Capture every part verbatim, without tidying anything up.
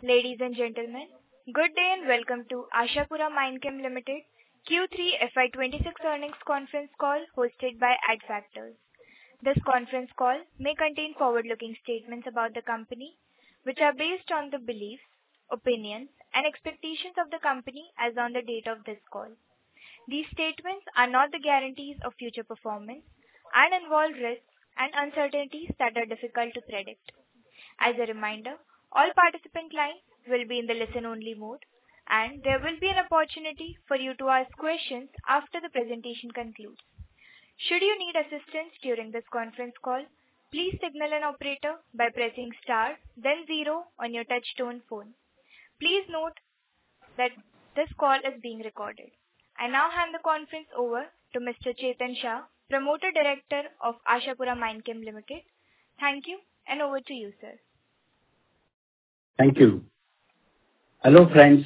Ladies and gentlemen, good day and welcome to Ashapura Mindchem Limited Q three F Y twenty-six earnings conference call hosted by Adfactors. This conference call may contain forward-looking statements about the company, which are based on the beliefs, opinions, and expectations of the company as on the date of this call. These statements are not the guarantees of future performance and involve risks and uncertainties that are difficult to predict. As a reminder, all participant lines will be in the listen-only mode, and there will be an opportunity for you to ask questions after the presentation concludes. Should you need assistance during this conference call, please signal an operator by pressing star, then zero on your touch-tone phone. Please note that this call is being recorded. I now hand the conference over to Mister Chetan Shah, Promoter Director of Ashapura Mindchem Limited. Thank you, and over to you, sir. Thank you. Hello, friends.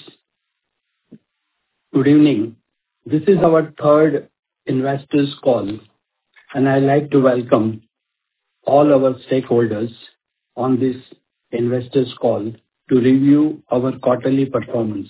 Good evening. This is our third investors call, and I'd like to welcome all our stakeholders on this investors call to review our quarterly performance.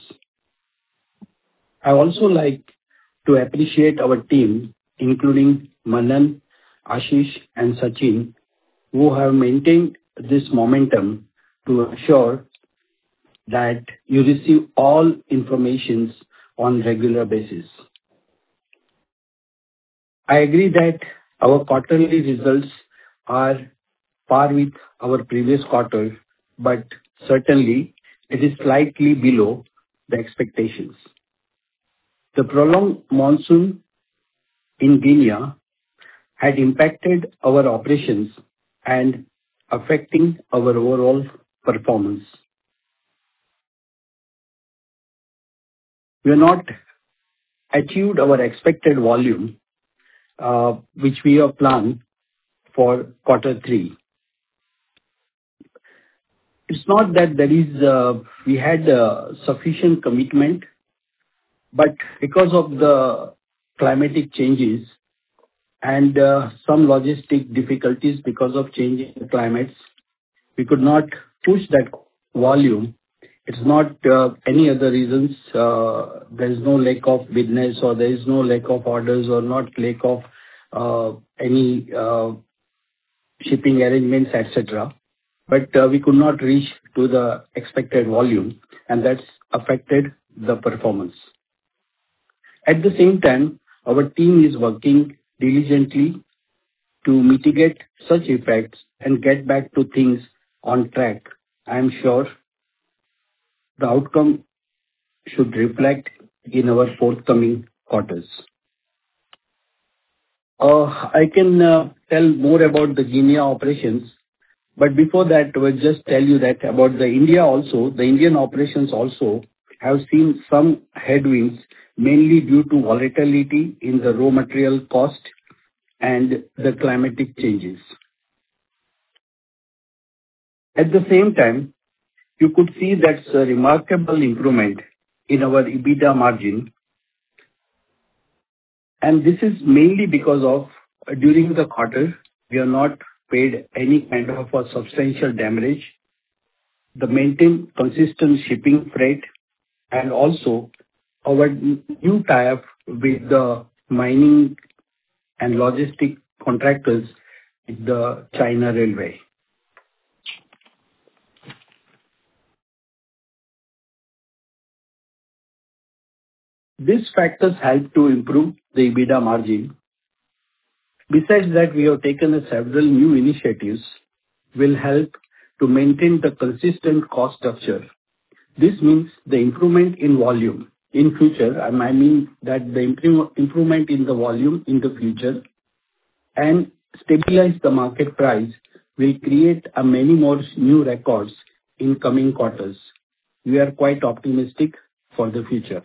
I also like to appreciate our team, including Manan, Ashish, and Sachin, who have maintained this momentum to ensure that you receive all information on regular basis. I agree that our quarterly results are par with our previous quarter, but certainly it is slightly below the expectations. The prolonged monsoon in Guinea had impacted our operations and affecting our overall performance. We have not achieved our expected volume, uh, which we have planned for quarter three. It's not that there is, uh, we had uh, sufficient commitment, but because of the climatic changes and uh, some logistic difficulties because of changing climates, we could not push that volume. It's not uh, any other reasons. Uh, there is no lack of business, or there is no lack of orders, or not lack of uh, any uh, shipping arrangements, et cetera. But uh, we could not reach to the expected volume, and that's affected the performance. At the same time, our team is working diligently to mitigate such effects and get back to things on track. I am sure the outcome should reflect in our forthcoming quarters. Uh, I can uh, tell more about the Guinea operations, but before that, I will just tell you that about the India also, the Indian operations also have seen some headwinds, mainly due to volatility in the raw material cost and the climatic changes. At the same time, you could see that's a remarkable improvement in our EBITDA margin. And this is mainly because of, uh, during the quarter, we have not paid any kind of a substantial damage, the maintained consistent shipping freight, and also our n- new tie-up with the mining and logistic contractors with the China Railway. These factors help to improve the EBITDA margin. Besides that, we have taken a several new initiatives will help to maintain the consistent cost structure. This means the improvement in volume in future. um, I mean that the improve- improvement in the volume in the future and stabilize the market price will create a many more new records in coming quarters. We are quite optimistic for the future.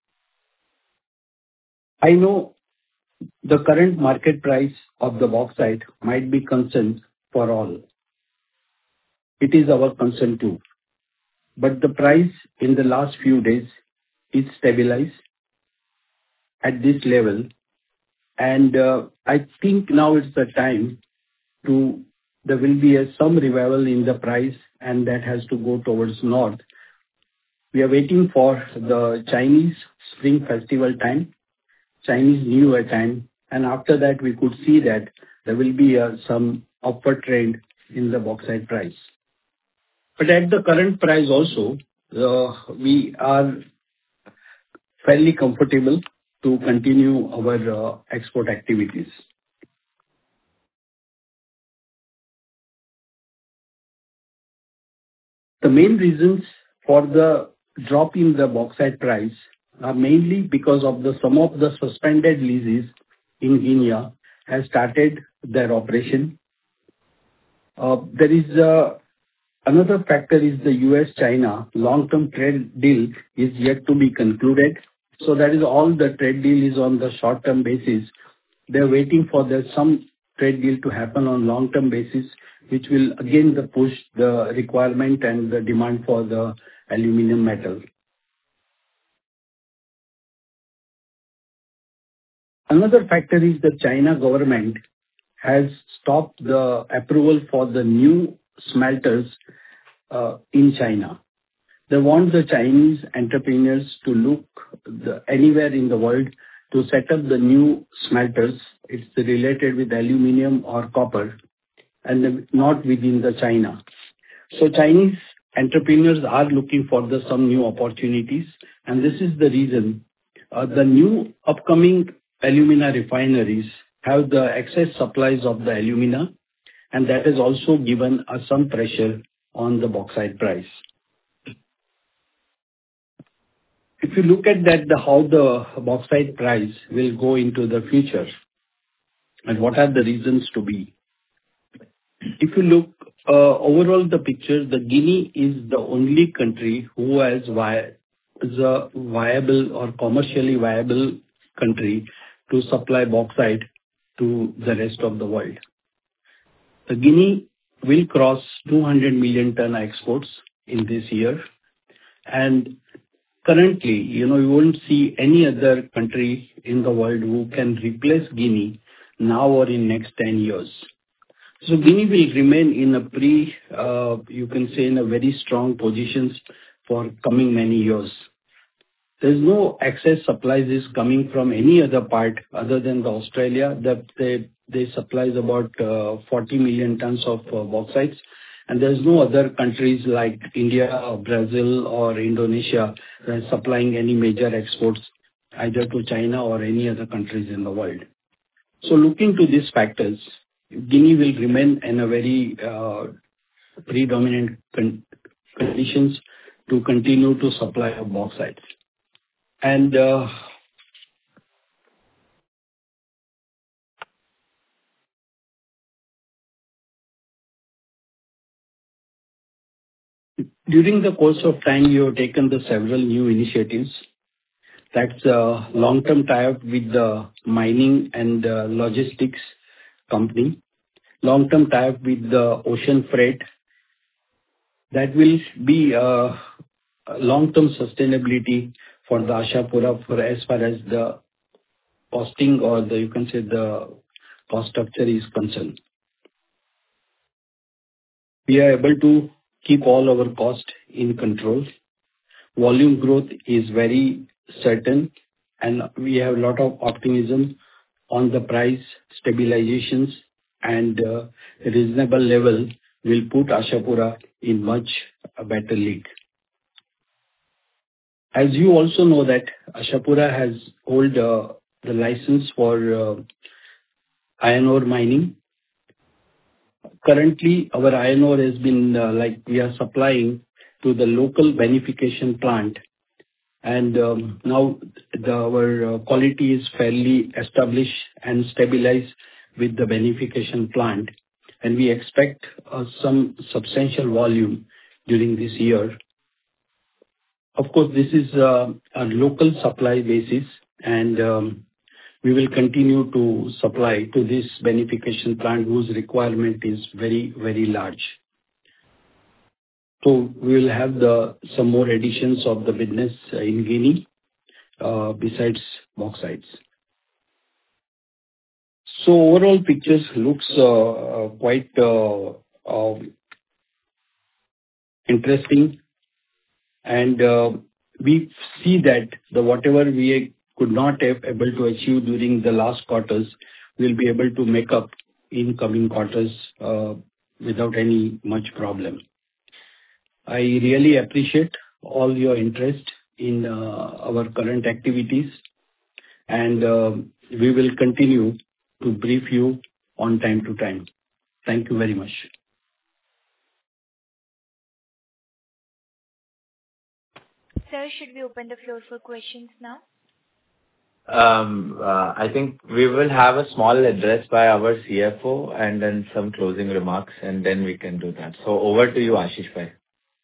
I know the current market price of the bauxite might be concern for all. It is our concern too. But the price in the last few days is stabilized at this level, and uh, I think now it's the time to there will be a some revival in the price, and that has to go towards north We are waiting for the Chinese Spring Festival time, Chinese New Year time, and after that, we could see that there will be uh, some upward trend in the bauxite price. But at the current price also, uh, we are fairly comfortable to continue our uh, export activities. The main reasons for the drop in the bauxite price are mainly because of the some of the suspended leases in Guinea has started their operation. Uh, There is uh, another factor is the U S China long-term trade deal is yet to be concluded. So that is all the trade deal is on the short-term basis. They're waiting for the some trade deal to happen on long-term basis, which will again the push the requirement and the demand for the aluminum metal. Another factor is the China government has stopped the approval for the new smelters uh, in China. They want the Chinese entrepreneurs to look the- anywhere in the world to set up the new smelters. It's related with aluminum or copper, and then not within the China. So Chinese entrepreneurs are looking for the some new opportunities, and this is the reason uh, the new upcoming alumina refineries have the excess supplies of the alumina, and that has also given us some pressure on the bauxite price. If you look at that, the how the bauxite price will go into the future and what are the reasons to be. If you look uh, overall the picture, the Guinea is the only country who has vi- is a viable or commercially viable country to supply bauxite to the rest of the world. The Guinea will cross two hundred million ton exports in this year, and currently, you know, you won't see any other country in the world who can replace Guinea now or in next ten years. So Guinea will remain in a pre, uh, you can say, in a very strong positions for coming many years. There's no excess supplies is coming from any other part other than the Australia, that they they supplies about uh, forty million tons of uh, bauxites, and there's no other countries like India or Brazil or Indonesia that are supplying any major exports either to China or any other countries in the world. So looking to these factors, Guinea will remain in a very uh, predominant con- conditions to continue to supply of bauxite. And uh, during the course of time, you have taken the several new initiatives. That's a long-term tie-up with the mining and uh, logistics company, long-term tie-up with the ocean freight. That will be uh, a long-term sustainability for the Ashapura for as far as the costing or the, you can say, the cost structure is concerned. We are able to keep all our cost in control. Volume growth is very certain, and we have a lot of optimism on the price stabilizations, and uh, reasonable level will put Ashapura in much a better league. As you also know that Ashapura has hold uh, the license for uh, iron ore mining. Currently, our iron ore has been uh, like we are supplying to the local beneficiation plant, and um, now the, our uh, quality is fairly established and stabilized with the beneficiation plant, and we expect uh, some substantial volume during this year. Of course, this is uh, a local supply basis, and um, we will continue to supply to this beneficiation plant whose requirement is very, very large. So we will have the some more additions of the business uh, in Guinea, uh, besides bauxites. So overall pictures looks uh, uh, quite uh, uh, interesting. And uh, we see that the whatever we could not have able to achieve during the last quarters, we'll be able to make up in coming quarters uh, without any much problem. I really appreciate all your interest in uh, our current activities, and uh, we will continue to brief you on time to time. Thank you very much. Sir, should we open the floor for questions now? Um, uh, I think we will have a small address by our C F O and then some closing remarks, and then we can do that. So over to you, Ashish bhai.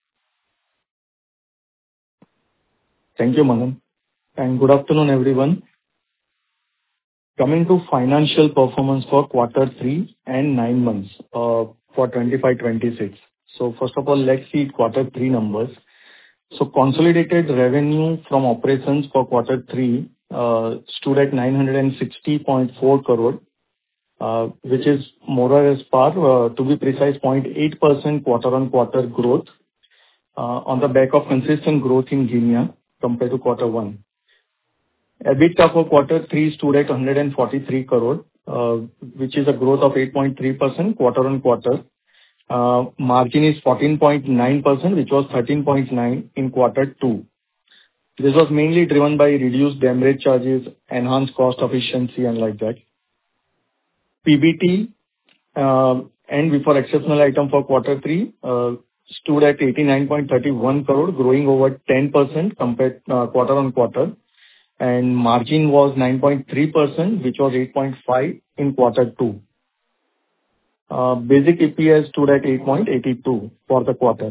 Thank you, Manan, and good afternoon, everyone. Coming to financial performance for quarter three and nine months uh, for twenty-five twenty-six. So first of all, let's see quarter three numbers. So consolidated revenue from operations for quarter three uh, stood at nine hundred sixty point four crore, uh, which is more or less par, uh, to be precise, zero point eight percent quarter-on-quarter growth uh, on the back of consistent growth in Guinea compared to quarter one. EBITDA for quarter three stood at one hundred forty-three crore, uh, which is a growth of eight point three percent quarter-on-quarter. Uh, Margin is fourteen point nine percent, which was thirteen point nine in quarter two. This was mainly driven by reduced demurrage charges, enhanced cost efficiency, and like that. P B T uh, and before exceptional item for quarter three uh, stood at eighty-nine point three one crore, growing over ten percent compared uh, quarter-on-quarter. And margin was nine point three percent, which was eight point five in quarter two. Uh, Basic E P S stood at eight point eight two for the quarter.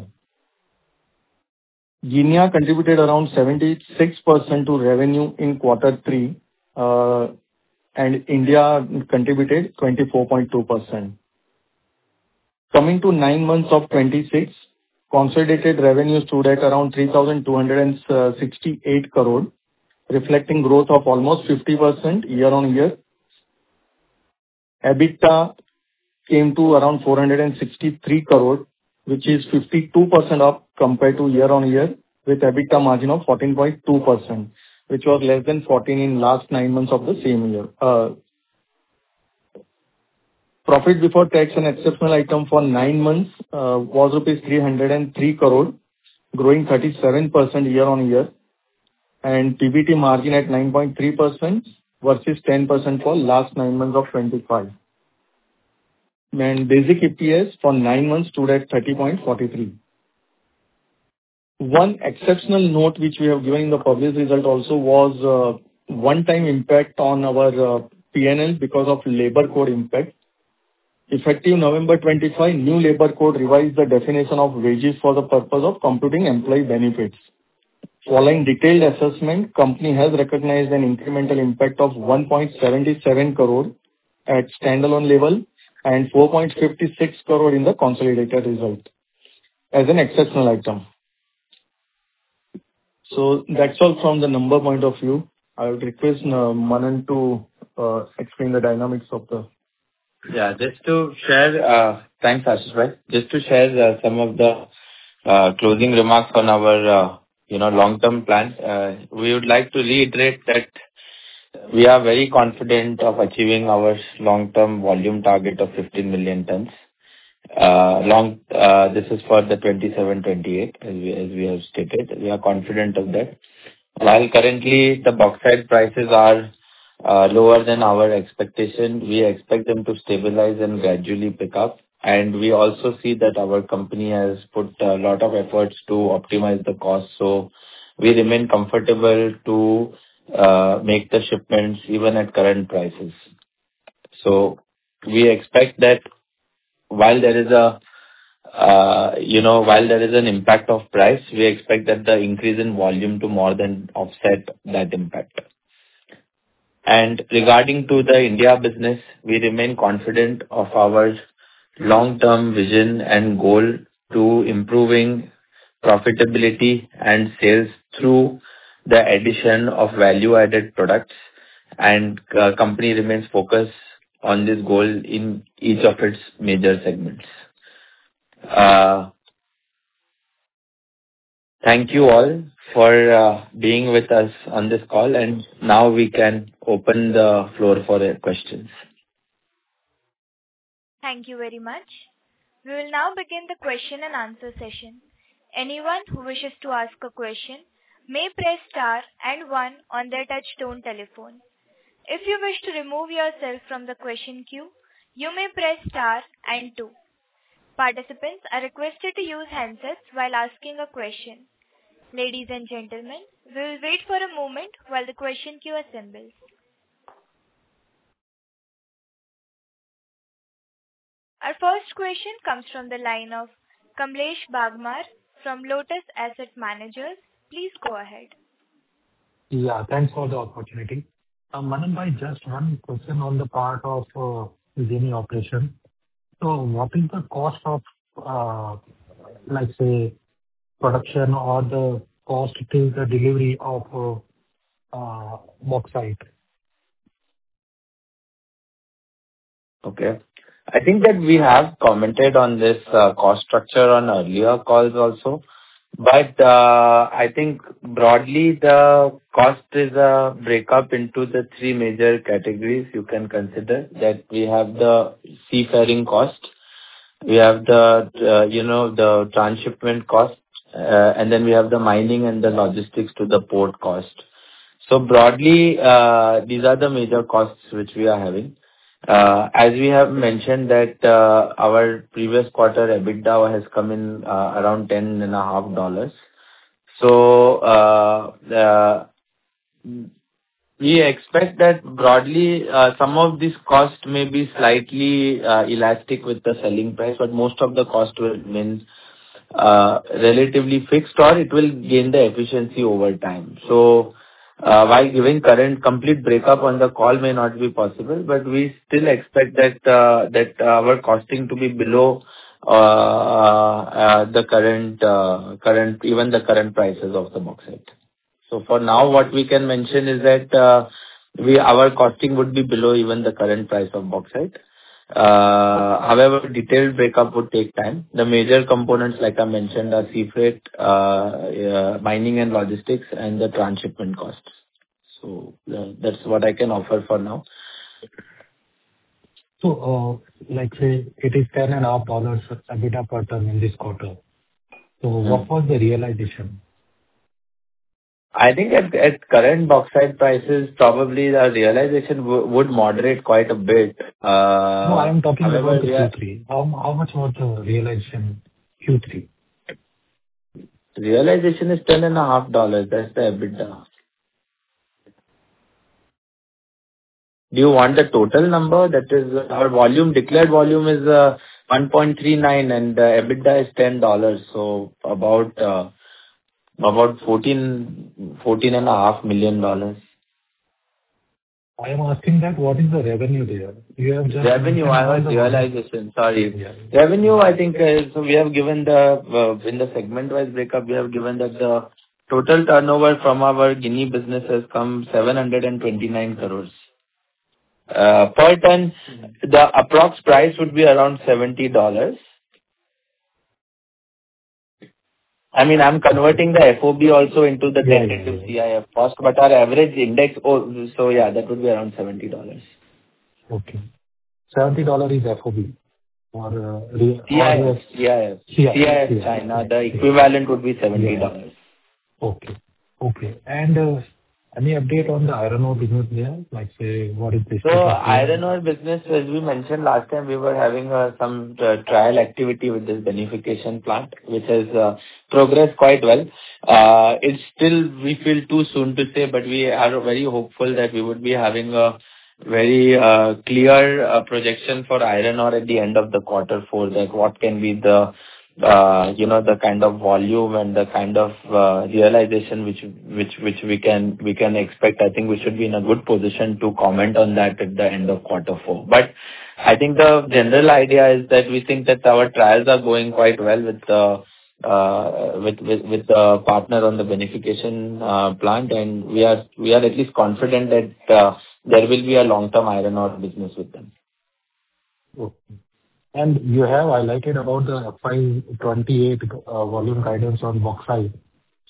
Guinea contributed around seventy-six percent to revenue in quarter three, uh, and India contributed twenty-four point two percent. Coming to nine months of twenty-six, consolidated revenue stood at around three thousand two hundred sixty-eight crore, reflecting growth of almost fifty percent year-on-year. EBITDA came to around four hundred sixty-three crore, which is fifty-two percent up compared to year-on-year, with EBITDA margin of fourteen point two percent, which was less than fourteen in last nine months of the same year. Uh, Profit before tax and exceptional item for nine months uh, was rupees three hundred three crore, growing thirty-seven percent year-on-year, and P B T margin at nine point three percent versus ten percent for last nine months of twenty-five. And basic E P S for nine months stood at thirty point four three. One exceptional note which we have given in the published result also was uh, one-time impact on our uh, P and L because of labor code impact. Effective November twenty-fifth, new labor code revised the definition of wages for the purpose of computing employee benefits. Following detailed assessment, company has recognized an incremental impact of one point seven seven crore at standalone level and four point five six crore in the consolidated result as an exceptional item. So that's all from the number point of view. I would request uh, Manan to uh, explain the dynamics of the. Yeah, just to share, uh, thanks Ashish bhai. Just to share uh, some of the uh, closing remarks on our uh, you know long-term plan. Uh, we would like to reiterate that we are very confident of achieving our long-term volume target of fifteen million tons. Uh, long, uh, this is for the twenty-seven twenty-eight, as we, as we have stated. We are confident of that. While currently the bauxite prices are uh, lower than our expectation, we expect them to stabilize and gradually pick up. And we also see that our company has put a lot of efforts to optimize the cost. So we remain comfortable to uh, make the shipments even at current prices. So we expect that while there is a, uh, you know, while there is an impact of price, we expect that the increase in volume to more than offset that impact. And regarding to the India business, we remain confident of our long-term vision and goal to improving profitability and sales through the addition of value-added products, and uh, company remains focused on this goal in each of its major segments. Uh, thank you all for uh, being with us on this call, and now we can open the floor for uh, questions. Thank you very much. We will now begin the question and answer session. Anyone who wishes to ask a question may press star and one on their touch-tone telephone. If you wish to remove yourself from the question queue, you may press star and two. Participants are requested to use handsets while asking a question. Ladies and gentlemen, we will wait for a moment while the question queue assembles. Our first question comes from the line of Kamlesh Bagmar from Lotus Asset Managers. Please go ahead. Yeah, thanks for the opportunity. Uh, Manan bhai, just one question on the part of uh, Gini operation. So what is the cost of, uh, like say, production or the cost to the delivery of uh, uh, bauxite? Okay. I think that we have commented on this uh, cost structure on earlier calls also. But uh, I think broadly the cost is a breakup into the three major categories you can consider. That we have the seafaring cost, we have the uh, you know the transshipment cost, uh, and then we have the mining and the logistics to the port cost. So broadly, uh, these are the major costs which we are having. Uh, As we have mentioned that uh, our previous quarter EBITDA has come in uh, around ten and a half dollars. So uh, uh, we expect that broadly uh, some of this cost may be slightly uh, elastic with the selling price, but most of the cost will remain uh, relatively fixed, or it will gain the efficiency over time. So uh, while giving current complete breakup on the call may not be possible, but we still expect that uh, that our costing to be below uh, uh, the current uh, current even the current prices of the bauxite. So for now, what we can mention is that uh, we our costing would be below even the current price of bauxite. Uh, However, detailed breakup would take time. The major components, like I mentioned, are sea freight, uh, uh, mining and logistics, and the transshipment costs. So uh, that's what I can offer for now. So, uh, like say, it is ten and a half dollars EBITDA per ton in this quarter. So what was the realization? I think at at current bauxite prices, probably the realization w- would moderate quite a bit. Uh, No, I am talking However, about the we are- Q three. How how much was the realization Q three? realization is ten and a half dollars. That's the EBITDA. Do you want the total number? That is uh, our volume, declared volume is uh, one point three nine, and uh, EBITDA is ten dollars. So about uh, about fourteen fourteen and a half million dollars. I am asking that what is the revenue there? You have just Revenue, mentioned I all was the realization. Sorry. Yeah. Revenue, I think, uh, so we have given the, uh, in the segment-wise breakup, we have given that the total turnover from our Guinea business has come seven hundred twenty-nine crores. Uh, Per ton, the approx price would be around seventy dollars. I mean, I'm converting the F O B also into the Yeah, yeah, tentative yeah. C I F cost, but our average index, oh, so yeah, that would be around seventy dollars. Okay. seventy dollars is F O B or uh, re- C I or F, C I F, C I F. C I F C I F. China, the equivalent would be seventy Yeah. dollars. Okay. Okay. And uh, any update on the iron ore business there? Like, say, what is the So status iron there? ore business, as we mentioned last time, we were having uh, some uh, trial activity with this beneficiation plant, which has uh, progressed quite well. Uh, It's still, we feel too soon to say, but we are very hopeful that we would be having a very uh, clear uh, projection for iron ore at the end of the quarter four, that what can be the uh, you know, the kind of volume and the kind of uh, realization which which which we can we can expect. I think we should be in a good position to comment on that at the end of quarter four. But I think the general idea is that we think that our trials are going quite well with the uh, with with with the partner on the beneficiation uh, plant, and we are we are at least confident that uh, there will be a long-term iron ore business with them. Okay. And you have highlighted about the F Y twenty-eight uh, volume guidance on bauxite.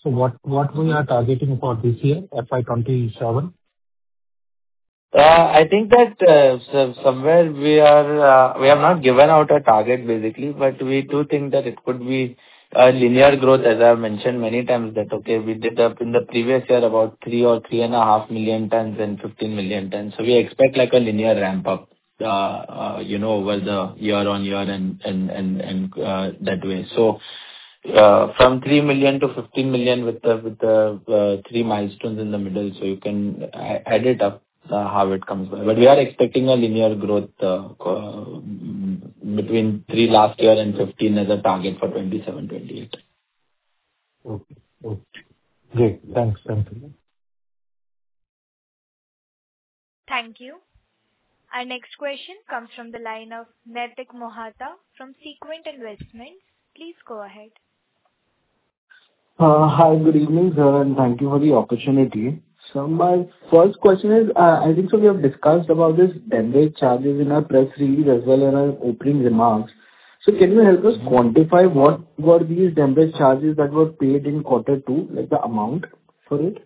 So what what we are targeting for this year, F Y twenty-seven? Uh, I think that uh, so- somewhere we are, uh, we have not given out a target basically, but we do think that it could be a linear growth, as I've mentioned many times, that, okay, we did up in the previous year about three or three and a half million tons and fifteen million tons. So we expect like a linear ramp up, uh, uh, you know, over the year on year and and and and uh, that way. So uh, from three million to fifteen million with the with the uh, three milestones in the middle, so you can a- add it up uh, how it comes by. But we are expecting a linear growth uh, uh, between three last year and fifteen as a target for twenty-seven twenty-eight. Okay. Okay. Great. Thanks. Thank you. Thank you. Our next question comes from the line of Naitik Mohata from Sequent Investments. Please go ahead. Uh, Hi, good evening, sir, and thank you for the opportunity. So my first question is, uh, I think so we have discussed about this demurrage charges in our press release as well as our opening remarks. So can you help us quantify what were these demurrage charges that were paid in quarter two, like the amount for it?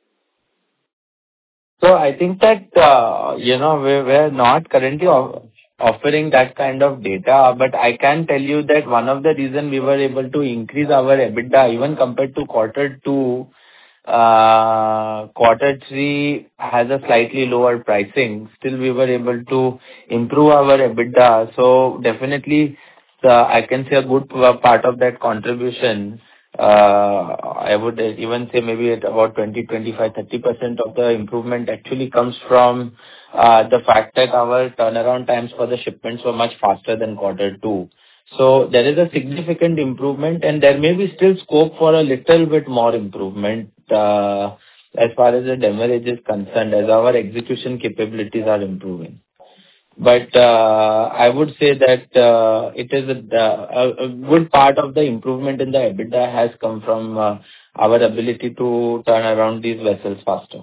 So I think that, uh, you know, we- we're not currently o- offering that kind of data, but I can tell you that one of the reason we were able to increase our EBITDA even compared to quarter two, uh, quarter three has a slightly lower pricing. Still, we were able to improve our EBITDA. So definitely, uh, I can say a good part of that contribution, uh, I would even say maybe at about twenty, twenty-five, thirty percent of the improvement actually comes from uh, the fact that our turnaround times for the shipments were much faster than quarter two. So there is a significant improvement, and there may be still scope for a little bit more improvement uh, as far as the demurrage is concerned, as our execution capabilities are improving. But uh, I would say that uh, it is a, a, a good part of the improvement in the EBITDA has come from uh, our ability to turn around these vessels faster.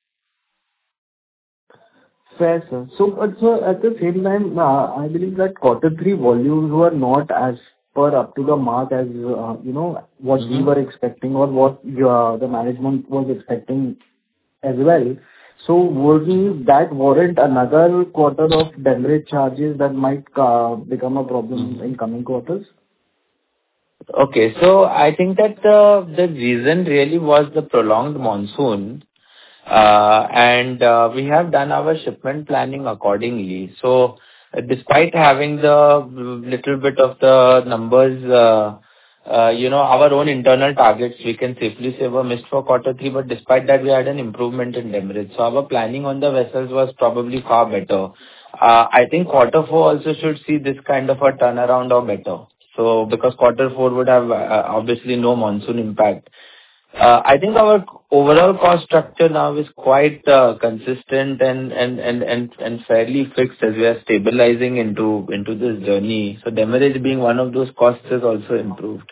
Fair, sir. So, but sir, at the same time, uh, I believe that quarter three volumes were not as per up to the mark as, uh, you know, what we Mhm. were expecting or what uh, the management was expecting as well. So would that warrant another quarter of demurrage charges that might uh, become a problem Mhm. in coming quarters? Okay. So I think that the the reason really was the prolonged monsoon, uh, and uh, we have done our shipment planning accordingly. So uh, despite having the little bit of the numbers, uh, uh, you know, our own internal targets, we can safely say were missed for quarter three, but despite that, we had an improvement in demurrage. So our planning on the vessels was probably far better. Uh, I think quarter four also should see this kind of a turnaround or better. So because quarter four would have uh, obviously no monsoon impact. Uh, I think our overall cost structure now is quite uh, consistent and and and and and fairly fixed as we are stabilizing into into this journey. So demurrage being one of those costs has also improved.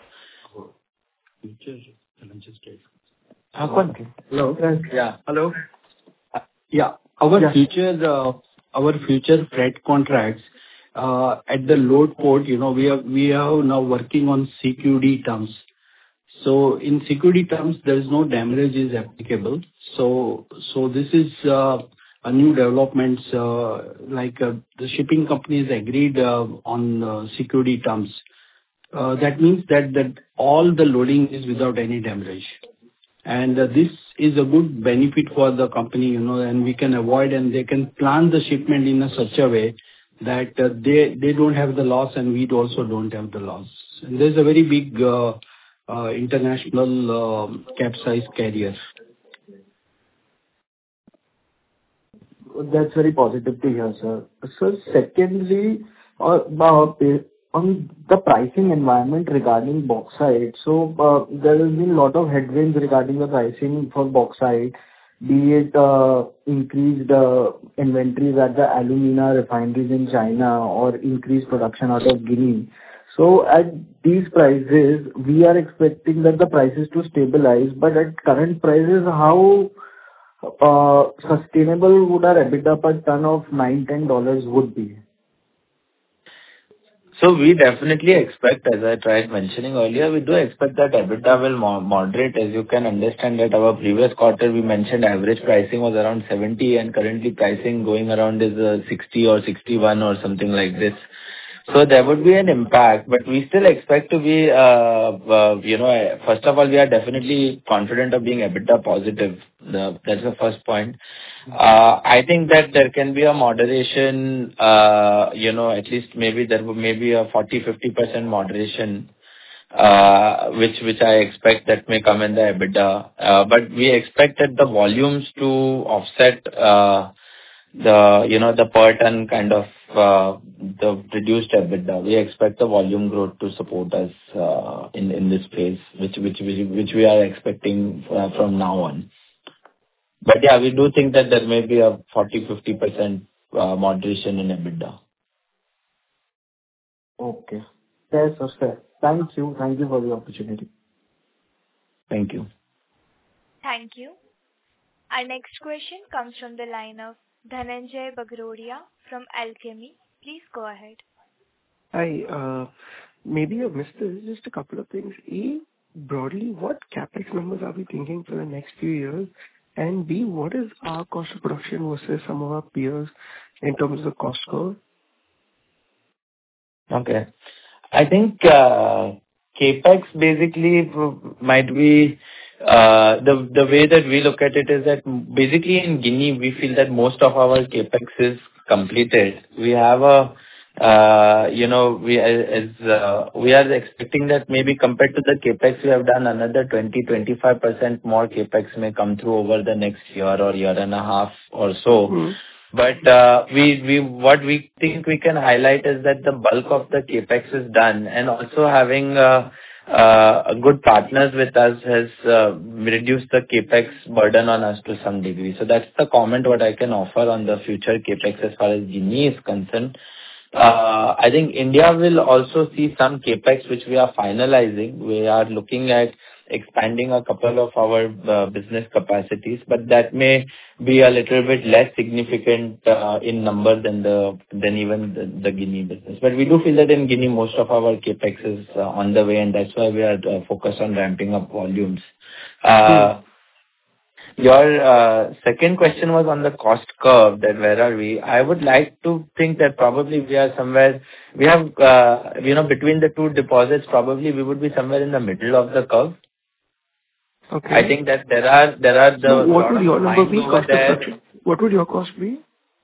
Uh, Kwan? Hello? Yes. Yeah. Hello? Uh, Yeah. Our Yes. future uh, our future freight contracts uh, at the load port, you know, we are we are now working on C Q D terms. So in C Q D terms, there is no demurrage is applicable. So so this is uh, a new developments, uh, like uh, the shipping companies agreed uh, on uh, C Q D terms. Uh, That means that that all the loading is without any demurrage. And uh, this is a good benefit for the company, you know, and we can avoid and they can plan the shipment in a such a way that uh, they they don't have the loss and we also don't have the loss. And there's a very big uh, uh, international um, capsize carrier. That's very positive to hear, sir. So secondly, uh, uh, on the pricing environment regarding bauxite, so uh, there has been a lot of headwinds regarding the pricing for bauxite, be it uh, increased uh, inventories at the alumina refineries in China or increased production out of Guinea. So at these prices, we are expecting that the prices to stabilize, but at current prices, how uh, sustainable would our EBITDA per ton of nine ten dollars would be? So we definitely expect, as I tried mentioning earlier, we do expect that EBITDA will mo- moderate. As you can understand that our previous quarter, we mentioned average pricing was around seventy, and currently pricing going around is uh, sixty or sixty-one or something like this. So there would be an impact, but we still expect to be, uh uh you know, uh, first of all, we are definitely confident of being EBITDA positive. The- That's the first point. Uh I think that there can be a moderation, uh, you know, at least maybe there will maybe a forty fifty percent moderation, uh which which I expect that may come in the EBITDA. Uh But we expect that the volumes to offset, uh the, you know, the per ton kind of, uh the reduced EBITDA. We expect the volume growth to support us, uh in in this phase, which which which which we are expecting, uh, from now on. But yeah, we do think that there may be a forty fifty percent uh moderation in EBITDA. Okay. Fair, sir. Fair. Thank you. Thank you for the opportunity. Thank you. Thank you. Our next question comes from the line of Dhananjay Bagrodia from Alchemy. Please go ahead. Hi. uh, Maybe I missed this. Just a couple of things. A, broadly, what CapEx numbers are we thinking for the next few years? And B, what is our cost of production versus some of our peers in terms of the cost curve? Okay. I think uh CapEx basically w- might be uh the the way that we look at it is that basically in Guinea, we feel that most of our CapEx is completed. We have a, uh you know, we as uh, we are expecting that maybe compared to the CapEx we have done, another twenty to twenty-five percent more CapEx may come through over the next year or year and a half or so. Hmm. But uh we we what we think we can highlight is that the bulk of the CapEx is done, and also having uh uh good partners with us has uh reduced the CapEx burden on us to some degree. So that's the comment what I can offer on the future CapEx as far as Guinea is concerned. Uh I think India will also see some CapEx, which we are finalizing. We are looking at expanding a couple of our uh, business capacities, but that may be a little bit less significant uh, in number than the than even the the Guinea business. But we do feel that in Guinea, most of our CapEx is uh, on the way, and that's why we are uh, focused on ramping up volumes. Uh, Your uh, second question was on the cost curve, that where are we? I would like to think that probably we are somewhere, we have, uh, you know, between the two deposits, probably we would be somewhere in the middle of the curve. I Okay. think that there are there are the So what lot would of your number mines be, over cost of there. production? What would your cost be?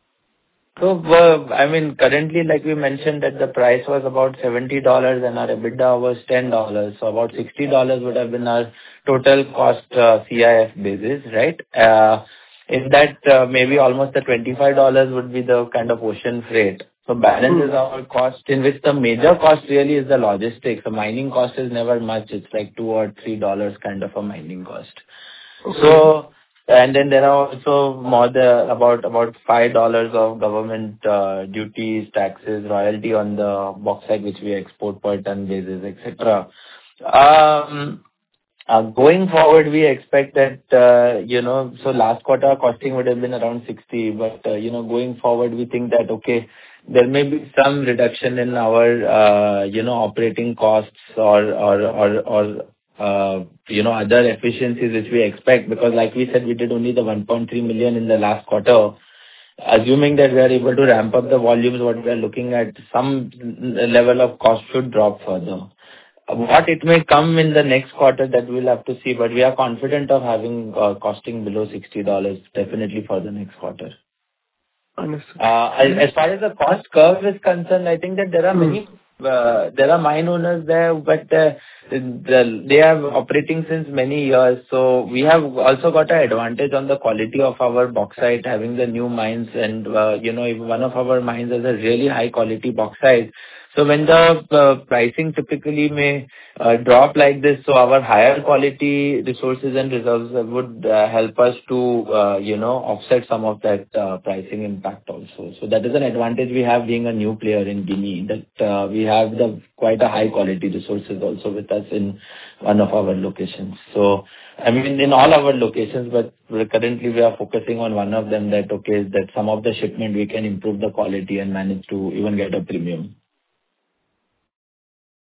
So, uh, I mean, currently, like we mentioned, that the price was about seventy dollars and our EBITDA was ten dollars. So about sixty dollars would have been our total cost, uh, C I F basis, right? Uh, In that, uh, maybe almost the twenty-five dollars would be the kind of ocean freight. So balance is Hmm. our cost, in which the major cost really is the logistics. The mining cost is never much. It's like two or three dollars kind of a mining cost. Okay. So, and then there are also more the about about five dollars of government uh, duties, taxes, royalty on the bauxite which we export per ton basis, et cetera. Um, uh, Going forward, we expect that, uh, you know, so last quarter our costing would have been around sixty, but, uh, you know, going forward, we think that, okay, there may be some reduction in our, uh, you know, operating costs or, or, or, or, uh, you know, other efficiencies which we expect, because like we said, we did only the one point three million in the last quarter. Assuming that we are able to ramp up the volumes, what we are looking at, some level of cost should drop further. What it may come in the next quarter, that we'll have to see, but we are confident of having uh, costing below sixty dollars definitely for the next quarter. Understood. Uh, As And as far as the cost curve is concerned, I think that there are hmm. many, uh, there are mine owners there, but uh, the- they are operating since many years. So we have also got an advantage on the quality of our bauxite, having the new mines and, uh, you know, if one of our mines has a really high quality bauxite. So when the uh, pricing typically may uh, drop like this, so our higher quality resources and reserves uh, would uh, help us to, uh, you know, offset some of that uh, pricing impact also. So that is an advantage we have being a new player in Guinea, that uh, we have the quite a high quality resources also with us in one of our locations. So, I mean, in all our locations, but we're currently we are focusing on one of them, that, okay, that some of the shipment we can improve the quality and manage to even get a premium.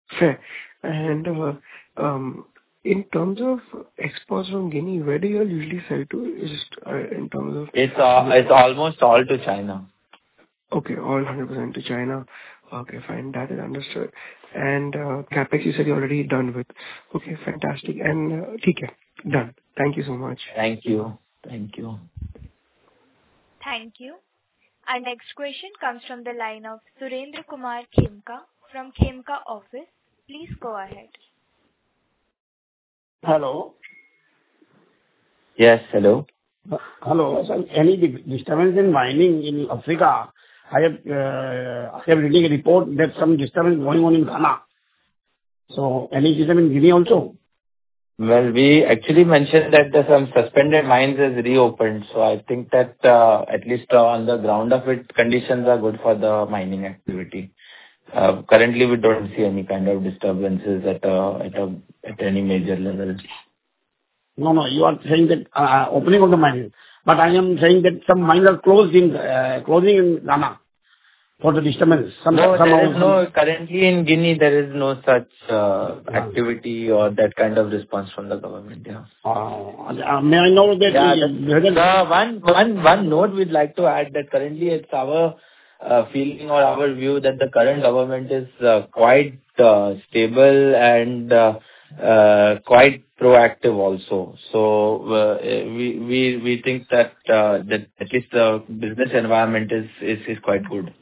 Fair. And uh, um, in terms of exports from Guinea, where do you all usually sell to? Just uh, in terms of It's uh, it's almost all to China. okay, all one hundred percent to China. Okay, fine. That is understood. And uh, CapEx, you said you're already done with. Okay, fantastic. And uh, okay, done. Thank you so much. Thank you. Thank you. Thank you. Our next question comes from the line of Surendra Kumar Khemka from Khemka Office. Please go ahead. Hello. Yes, hello. Uh, Hello. Sir, any di- disturbance in mining in Africa? I have uh, I have reading a report that some disturbance going on in Ghana. So any disturbance in Guinea also? Well, we actually mentioned that the some suspended mines has reopened, so I think that uh, at least uh, on the ground of it, conditions are good for the mining activity. Uh, Currently, we don't see any kind of disturbances at a- at a- at any major level. No, no. You are saying that uh, opening of the mine, but I am saying that some mines are closed in uh, closing in Ghana for the disturbance. Some No, some there is some- no currently in Guinea, there is no such uh, Yeah. activity or that kind of response from the government, yeah. Uh, uh, May I know that Yeah, uh, the whether the one one one note we'd like to add that currently it's our uh, feeling or our view that the current government is uh, quite uh, stable and uh, uh, quite proactive also. So uh, we we we think that uh, that at least the business environment is is is quite good.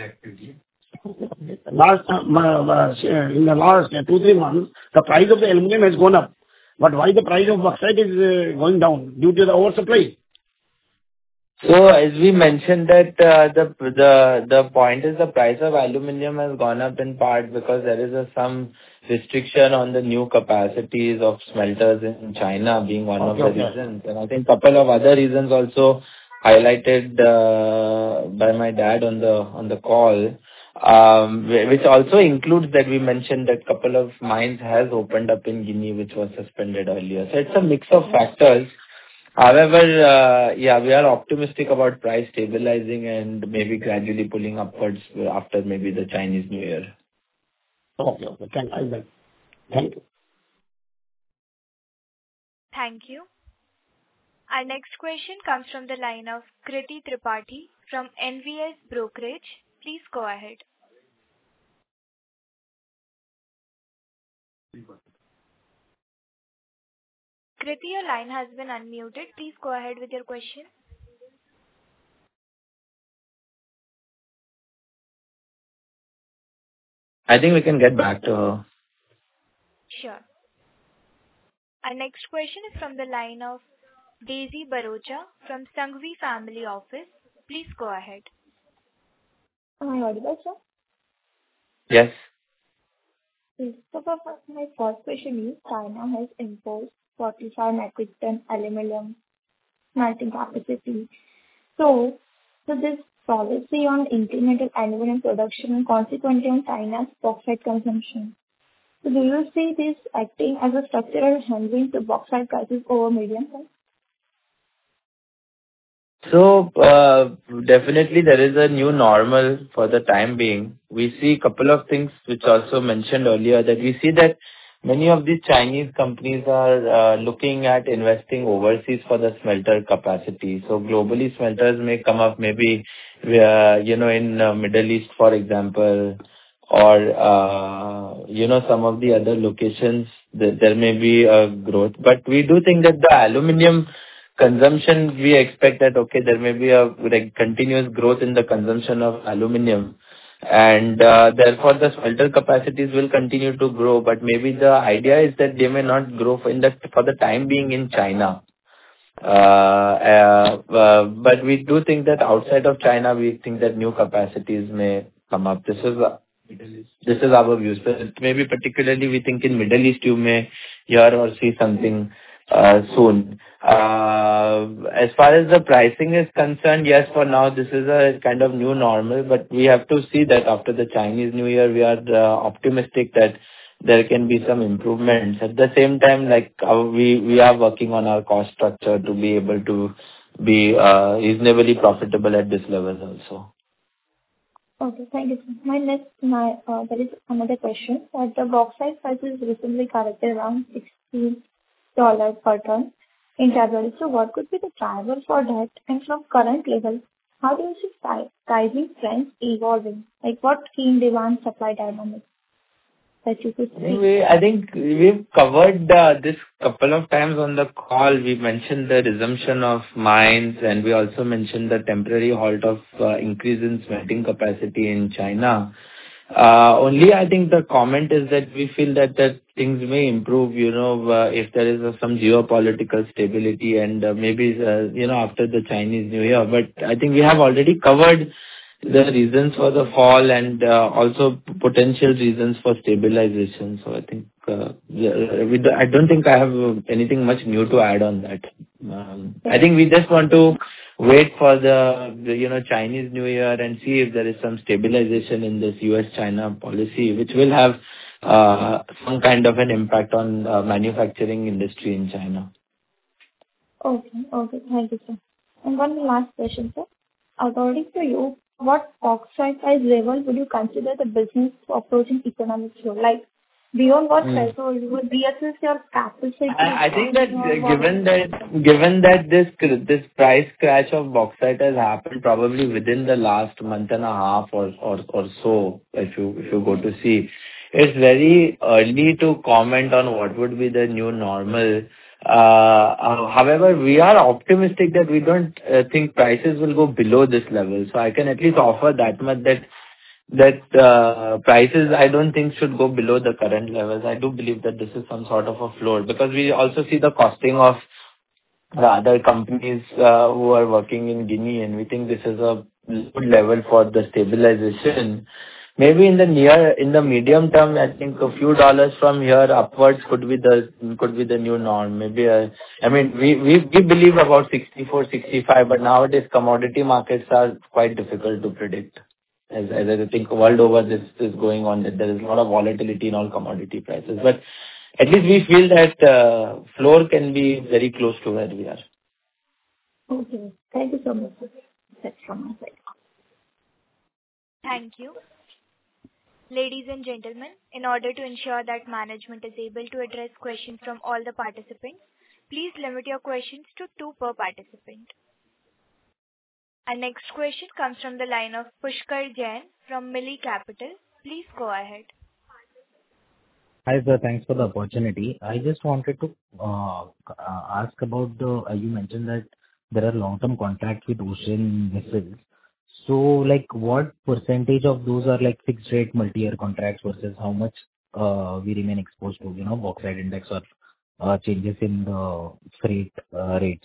last uh, uh, in the last uh, two, three months, the price of the aluminum has gone up. But why the price of bauxite is uh, going down? Due to the oversupply? So as we mentioned that uh, the the the point is the price of aluminum has gone up in part because there is a some restriction on the new capacities of smelters in China being one of Okay, the okay. reasons. And I think couple of other reasons also highlighted uh, by my dad on the on the call, um, wh- which also includes that we mentioned that couple of mines has opened up in Guinea, which was suspended earlier. So it's a mix of factors. However, uh, yeah, we are optimistic about price stabilizing and maybe gradually pulling upwards after maybe the Chinese New Year. Okay, okay. Thank I will. Thank you. Thank you. Our next question comes from the line of Kriti Tripathi from N V S Brokerage. Please go ahead. Kriti, your line has been unmuted. Please go ahead with your question. I think we can get back to her. Sure. Our next question is from the line of Daisy Barocha from Sanghvi Family Office. Please go ahead. Am I audible, sir? Yes. Yes. So for first, my first question is, China has imposed forty-five metric ton aluminum smelting capacity. So, so this policy on incremental aluminum production and consequently on China's bauxite consumption. So do you see this acting as a structural headwind to bauxite prices over medium term? So, uh, definitely there is a new normal for the time being. We see a couple of things which also mentioned earlier, that we see that many of these Chinese companies are uh, looking at investing overseas for the smelter capacity. So globally, smelters may come up maybe, uh, you know, in uh, Middle East, for example, or, uh, you know, some of the other locations, th- there may be a growth. But we do think that the aluminum consumption, we expect that, okay, there may be a like continuous growth in the consumption of aluminum, and uh, therefore the smelter capacities will continue to grow. But maybe the idea is that they may not grow for in the for the time being in China. Uh, uh, uh, but we do think that outside of China, we think that new capacities may come up. This is uh, this is our view. So maybe particularly we think in Middle East you may hear or see something uh, soon. Uh, As far as the pricing is concerned, yes, for now this is a kind of new normal, but we have to see that after the Chinese New Year, we are uh, optimistic that there can be some improvements. At the same time, like uh, we we are working on our cost structure to be able to be uh, reasonably profitable at this level also. Okay, thank you, sir. My next, my, uh, there is another question that the bauxite prices recently corrected around sixty dollars per ton in February. So what could be the driver for that? And from current levels, how do you see pri- pricing trends evolving? Like what key demand supply dynamics that you could I think see? we, I think we've covered uh, this couple of times on the call. We mentioned the resumption of mines, and we also mentioned the temporary halt of uh, increase in smelting capacity in China. Uh, Only I think the comment is that we feel that that things may improve, you know, uh, if there is uh, some geopolitical stability and uh, maybe, uh, you know, after the Chinese New Year. But I think we have already covered the reasons for the fall and uh, also potential reasons for stabilization. So I think uh, yeah, we do- I don't think I have uh, anything much new to add on that. Um, I think we just want to wait for the, the, you know, Chinese New Year and see if there is some stabilization in this U S-China policy, which will have uh, some kind of an impact on uh, manufacturing industry in China. Okay, okay, thank you, sir. And one last question, sir. According to you, what bauxite price level would you consider the business approaching economic flow? Like, beyond what Hmm. threshold you would reassess your capacity I I think that expansion or uh, what? given that given that this cr- this price crash of bauxite has happened probably within the last month and a half or or or so, if you if you go to see, it's very early to comment on what would be the new normal. Uh, uh, However, we are optimistic that we don't uh, think prices will go below this level. So I can at least offer that much, that that uh, prices I don't think should go below the current levels. I do believe that this is some sort of a floor, because we also see the costing of the other companies uh, who are working in Guinea, and we think this is a good level for the stabilization. Maybe in the near, in the medium term, I think a few dollars from here upwards could be the could be the new norm. Maybe, uh, I mean, we we we believe about sixty-four, sixty-five, but nowadays commodity markets are quite difficult to predict. As as I think world over this is going on, that there is a lot of volatility in all commodity prices. But at least we feel that uh, floor can be very close to where we are. Okay, thank you so much, sir. That's from my side. Thank you. Ladies and gentlemen, in order to ensure that management is able to address questions from all the participants, please limit your questions to two per participant. Our next question comes from the line of Pushkar Jain from Milli Capital. Please go ahead. Hi, sir. Thanks for the opportunity. I just wanted to uh uh, ask about the, uh, you mentioned that there are long-term contracts with Ocean Missiles. So, like, what percentage of those are like fixed rate multi-year contracts versus how much uh we remain exposed to, you know, bauxite index or uh changes in the freight uh rates?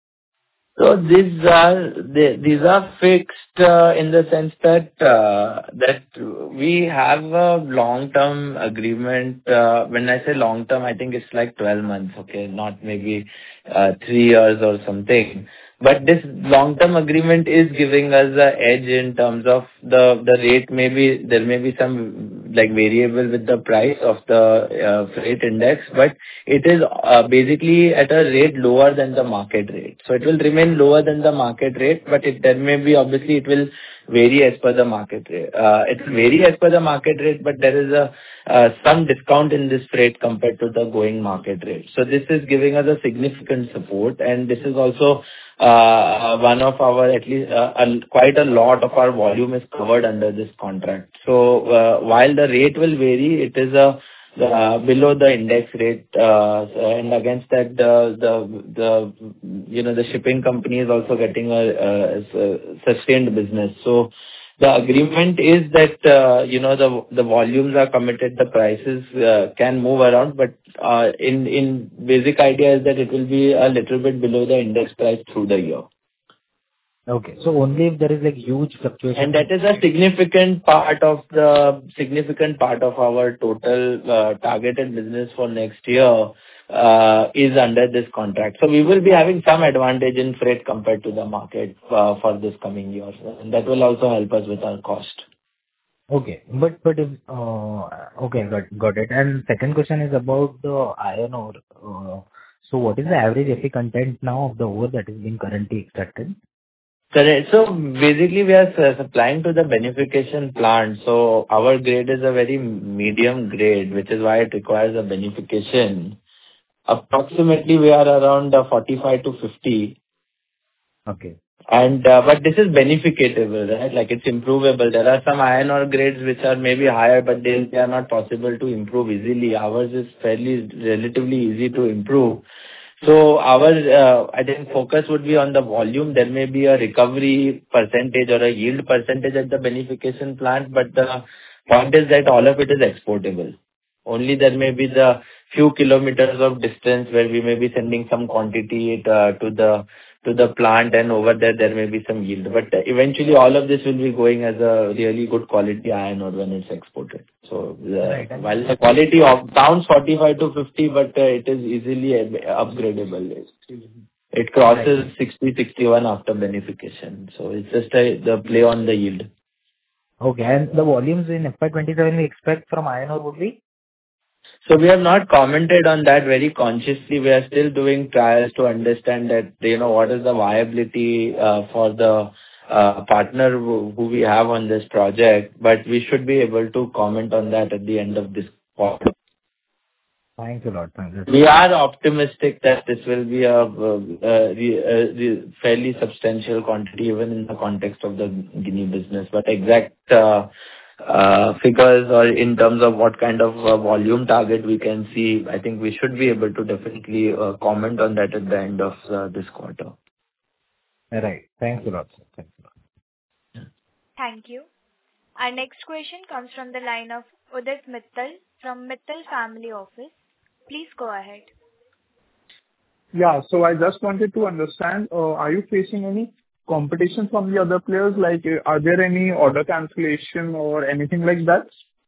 So these are they- these are fixed uh, in the sense that uh, that we have a long-term agreement. Uh, When I say long-term, I think it's like twelve months, okay? Not maybe uh, three years or something. But this long-term agreement is giving us a edge in terms of the the rate. Maybe there may be some like variable with the price of the uh, freight index, but it is uh, basically at a rate lower than the market rate. So it will remain lower than the market rate, but it there may be, obviously it will vary as per the market rate. Uh, It will vary as per the market rate, but there is a uh, some discount in this freight compared to the going market rate. So this is giving us a significant support, and this is also uh, one of our, at least uh, a- quite a lot of our volume is covered under this contract. So uh, while the rate will vary, it is a uh, below the index rate, uh, and against that, the the the you know the shipping company is also getting a, a, a sustained business. So the agreement is that uh, you know the the volumes are committed, the prices uh, can move around, but uh, in in basic idea is that it will be a little bit below the index price through the year. Okay. So only if there is like huge fluctuation. And that is a significant part of the significant part of our total uh, targeted business for next year uh, is under this contract. So we will be having some advantage in freight compared to the market uh, for this coming year, and that will also help us with our cost. Okay. But but if uh okay, got got it. And second question is about the iron ore. Uh, So what is the average Fe content now of the ore that is being currently extracted? Correct. So basically, we are su- supplying to the beneficiation plant. So our grade is a very medium grade, which is why it requires a beneficiation. Approximately, we are around uh, forty-five to fifty. Okay. And uh, but this is beneficiable, right? Like it's improvable. There are some iron ore grades which are maybe higher, but they, they are not possible to improve easily. Ours is fairly relatively easy to improve. So our, uh, I think focus would be on the volume. There may be a recovery percentage or a yield percentage at the beneficiation plant, but the point is that all of it is exportable. Only there may be the few kilometers of distance where we may be sending some quantity uh, to the to the plant, and over there there may be some yield. But uh, eventually all of this will be going as a really good quality iron ore when it's exported. So Right. uh, And while the quality of sounds forty-five to fifty, but uh, it is easily ab- upgradable. It crosses right. sixty, sixty-one after beneficiation. So it's just a, the play on the yield. Okay. And the volumes in F Y twenty-seven we expect from iron ore would be? So we have not commented on that very consciously. We are still doing trials to understand that, you know, what is the viability uh, for the uh, partner who who we have on this project, but we should be able to comment on that at the end of this quarter. Thanks a lot. Thanks. That's We all. are optimistic that this will be a uh, uh, re- uh, re- fairly substantial quantity, even in the context of the Guinea business. But exact uh, uh, figures or in terms of what kind of uh, volume target we can see, I think we should be able to definitely uh, comment on that at the end of uh, this quarter. Right. Thanks a lot, sir. Thanks a lot. Thank you. Our next question comes from the line of Udit Mittal from Mittal Family Office. Please go ahead. Yeah. So I just wanted to understand, uh, are you facing any competition from the other players? Like, uh, are there any order cancellation or anything like that?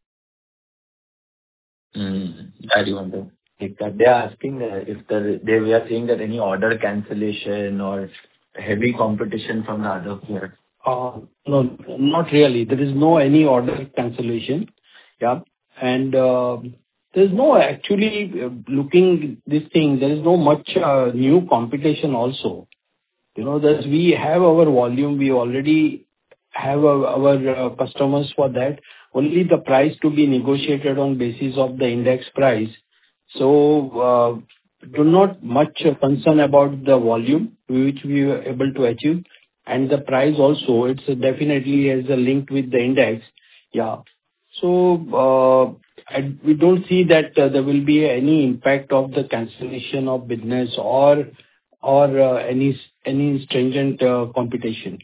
Mm. That you want to take that? They are asking uh, if the, they we are saying that any order cancellation or heavy competition from the other players. Uh, No, not really. There is no any order cancellation. Yeah. And uh, there's no actually uh, looking this thing, there is no much uh, new competition also. You know, that we have our volume, we already have our our, uh, customers for that. Only the price to be negotiated on basis of the index price. So, uh, do not much uh, concern about the volume which we were able to achieve, and the price also, it's definitely has a link with the index. Yeah. So, uh, I- we don't see that uh, there will be any impact of the cancellation of business or or uh, any any stringent uh, competition.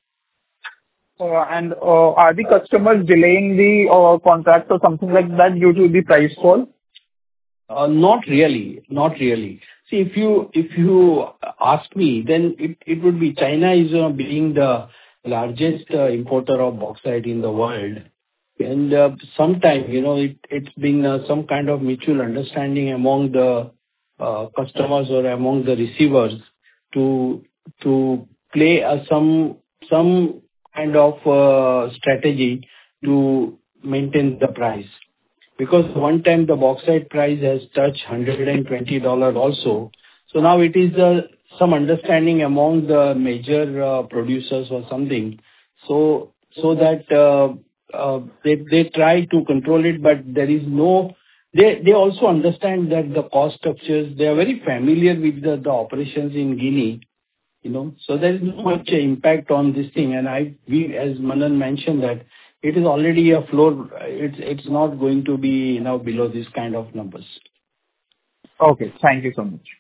Uh, And uh, are the customers delaying the uh, contract or something like that due to the price fall? Uh, Not really. Not really. See, if you if you ask me, then it it would be China is uh, being the largest uh, importer of bauxite in the world. And uh, sometime, you know, it it's been uh, some kind of mutual understanding among the uh, customers or among the receivers to to play uh, some some kind of uh, strategy to maintain the price. Because one time the bauxite price has touched one hundred twenty dollars also. So now it is uh, some understanding among the major uh, producers or something, so so that uh, uh, they they try to control it, but there is no. They they also understand that the cost structures, they are very familiar with the the operations in Guinea, you know. So there is no much impact on this thing. And I, we, as Manan mentioned, that it is already a floor. It's it's not going to be, you know, below this kind of numbers. Okay. Thank you so much.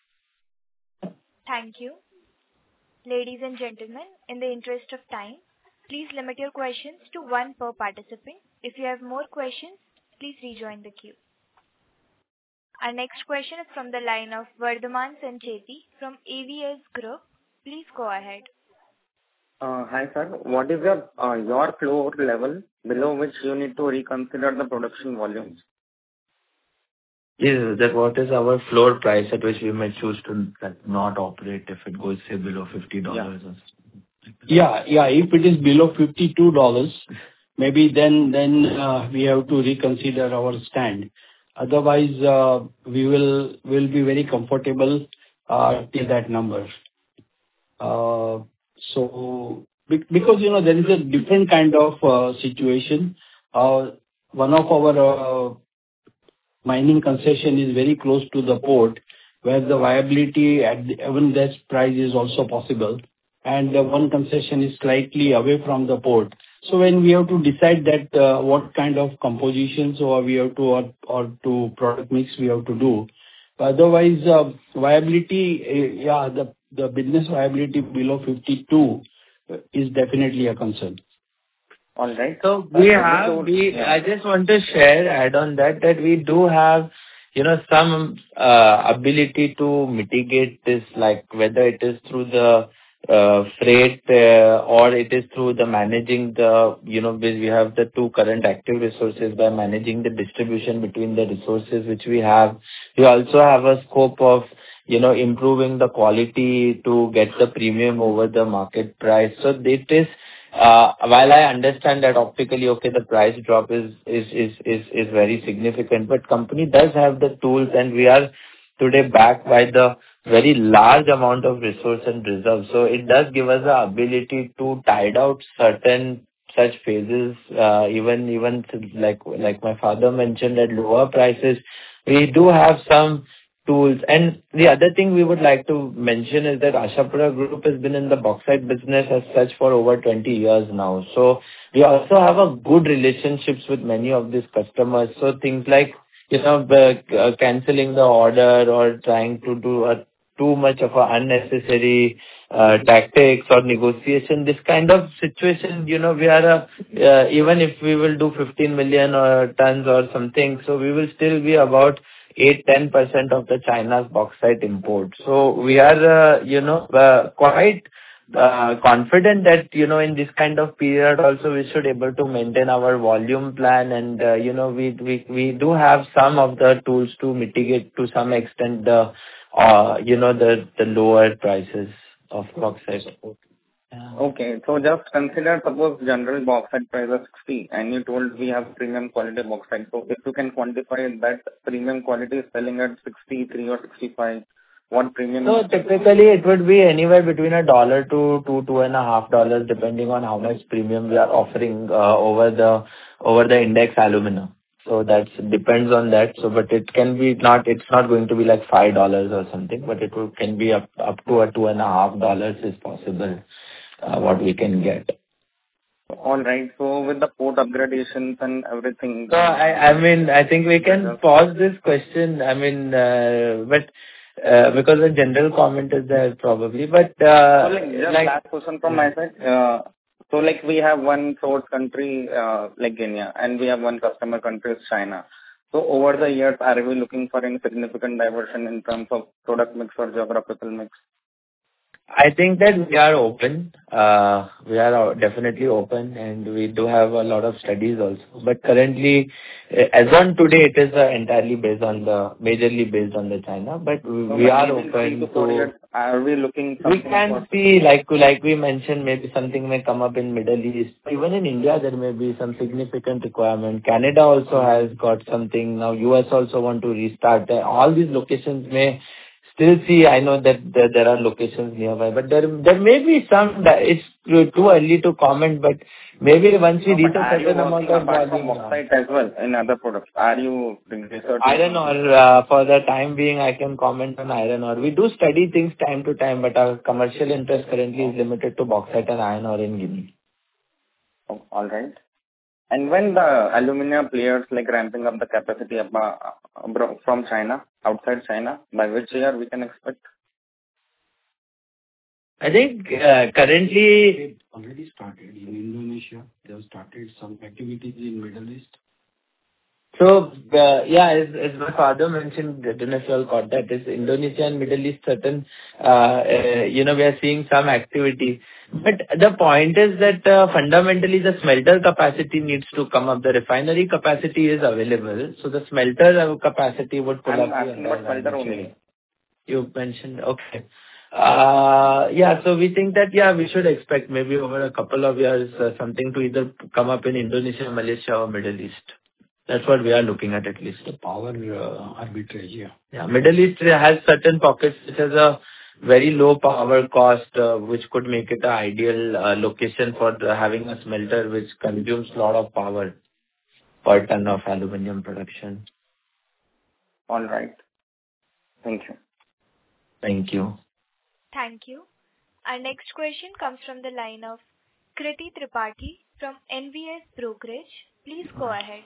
Thank you. Ladies and gentlemen, in the interest of time, please limit your questions to one per participant. If you have more questions, please rejoin the queue. Our next question is from the line of Vardhaman Sancheti from A V S Group. Please go ahead. Uh, Hi, sir. What is your uh, your floor level below which you need to reconsider the production volumes? Yes, that what is our floor price at which we may choose to like, not operate if it goes, say, below fifty dollars or something. Yeah, yeah. If it is below fifty-two dollars, maybe then then uh, we have to reconsider our stand. Otherwise, uh, we will will be very comfortable uh, till that number. Uh, So Be- Because, you know, there is a different kind of uh, situation. Uh, One of our uh, mining concession is very close to the port, where the viability at the- even this price is also possible, and uh, one concession is slightly away from the port. So when we have to decide that uh, what kind of compositions or we have to or or to product mix we have to do. Otherwise, uh, viability, uh, yeah, the the business viability below fifty-two is definitely a concern. All right. So Uh, we so have, before, we, yeah. I just want to share, add on that, that we do have, you know, some uh, ability to mitigate this, like whether it is through the uh, freight uh, or it is through the managing the, you know, we we have the two current active resources by managing the distribution between the resources which we have. We also have a scope of, you know, improving the quality to get the premium over the market price. So it is, uh, while I understand that optically, okay, the price drop is is is is is very significant, but company does have the tools, and we are today backed by the very large amount of resource and reserve. So it does give us the ability to tide out certain such phases, uh, even even like like my father mentioned, at lower prices, we do have some tools. And the other thing we would like to mention is that Ashapura Group has been in the bauxite business as such for over twenty years now. So we also have a good relationships with many of these customers. So things like, you know, the, uh, canceling the order or trying to do a too much of a unnecessary uh, tactics or negotiation, this kind of situation, you know, we are a, uh, even if we will do fifteen million or tons or something, so we will still be about eight to ten percent of the China's bauxite import. So we are, uh, you know, uh, quite uh, confident that, you know, in this kind of period also we should able to maintain our volume plan, and, uh, you know, we, we, we do have some of the tools to mitigate to some extent the, uh, you know, the, the lower prices of bauxite. Okay. So just consider, suppose general bauxite price is sixty, and you told we have premium quality bauxite. So if you can quantify that premium quality is selling at sixty-three or sixty-five, what premium? So typically it would be anywhere between a dollar to two, two and a half dollars, depending on how much premium we are offering uh, over the over the index alumina. So that depends on that. So, but it can be not, it's not going to be like five dollars or something, but it will, can be up up to a two and a half dollars is possible, uh, what we can get. All right. So with the port upgradations and everything. So I, I mean, I think we can pause this question. I mean, uh, but uh, because the general comment is there probably, but uh, so like, just like last question from my side. Uh, so like we have one source country uh, like Kenya, and we have one customer country is China. So over the years, are we looking for any significant diversion in terms of product mix or geographical mix? I think that we are open. Uh, we are definitely open, and we do have a lot of studies also. But currently, uh, as on today, it is uh, entirely based on the, majorly based on the China. But we, So we are maybe in three open to four to. years, are we looking? We can for- see, like like we mentioned, maybe something may come up in Middle East. Even in India, there may be some significant requirement. Canada also has got something now. U S also want to restart. Uh, All these locations may still see. I know that there, there are locations nearby, but there there may be some that it's too too early to comment. But maybe once we No, reach but a are you certain amount working of apart from volume. bauxite as well in other products? Are you researching? Iron ore, uh, for the time being, I can comment on iron ore. We do study things time to time, but our commercial interest currently is limited to bauxite and iron ore in Guinea. Oh, all right. And when the alumina players like ramping up the capacity ab- uh, bro- from China, outside China, by which year we can expect? I think uh, currently It already started in Indonesia. They have started some activities in Middle East. So, uh, yeah, as, as my father mentioned, I don't know if you all caught that, is Indonesia and Middle East certain, uh, uh, you know, we are seeing some activity. But the point is that uh, fundamentally the smelter capacity needs to come up. The refinery capacity is available. So the smelter uh, capacity would pull I'm up. the asking about entire smelter value only. chain. You mentioned, okay. Uh, yeah, so we think that, yeah, we should expect maybe over a couple of years uh, something to either come up in Indonesia, Malaysia or Middle East. That's what we are looking at at least. The power uh, arbitrage, yeah. Yeah, Middle East has certain pockets which has a very low power cost, uh, which could make it an ideal uh, location for the- having a smelter which consumes a lot of power per ton of aluminum production. All right. Thank you. Thank you. Thank you. Our next question comes from the line of Kriti Tripathi from N V S Brokerage. Please go ahead.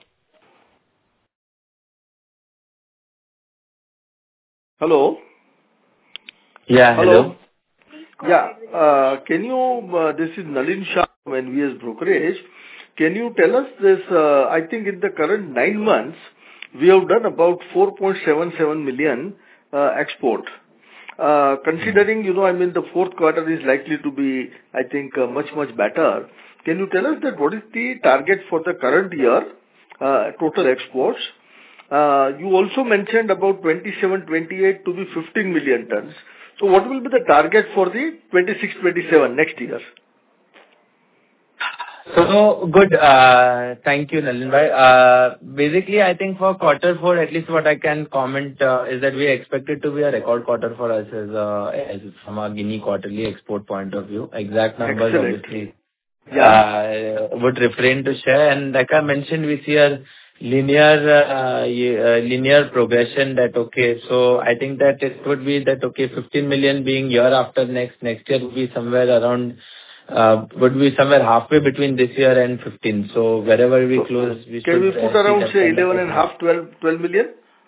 Hello. Yeah, hello. Please go Yeah. ahead with your uh, Can you, uh, this is Nalin Shah from N V S Brokerage. Can you tell us this, uh, I think in the current nine months, we have done about four point seven seven million uh, export. Uh, Considering, you know, I mean, the fourth quarter is likely to be, I think, uh, much, much better. Can you tell us that what is the target for the current year, uh, total exports? Uh, You also mentioned about twenty-seven twenty-eight to be fifteen million tons. So what will be the target for the twenty-six twenty-seven next year? So good. Uh Thank you, Nalin bhai. Uh, Basically, I think for quarter four, at least what I can comment uh is that we expect it to be a record quarter for us as uh, as from a Guinea quarterly export point of view. Exact numbers, Excellent. obviously, Yeah. uh would refrain to share. And like I mentioned, we see a linear uh ye- uh, linear progression that, okay, so I think that it would be that, okay, fifteen million being year after next, next year would be somewhere around Uh, would be somewhere halfway between this year and fifteen. So wherever we So close, we can should we uh, put see around, that say, kind of eleven and a half, twelve, twelve million?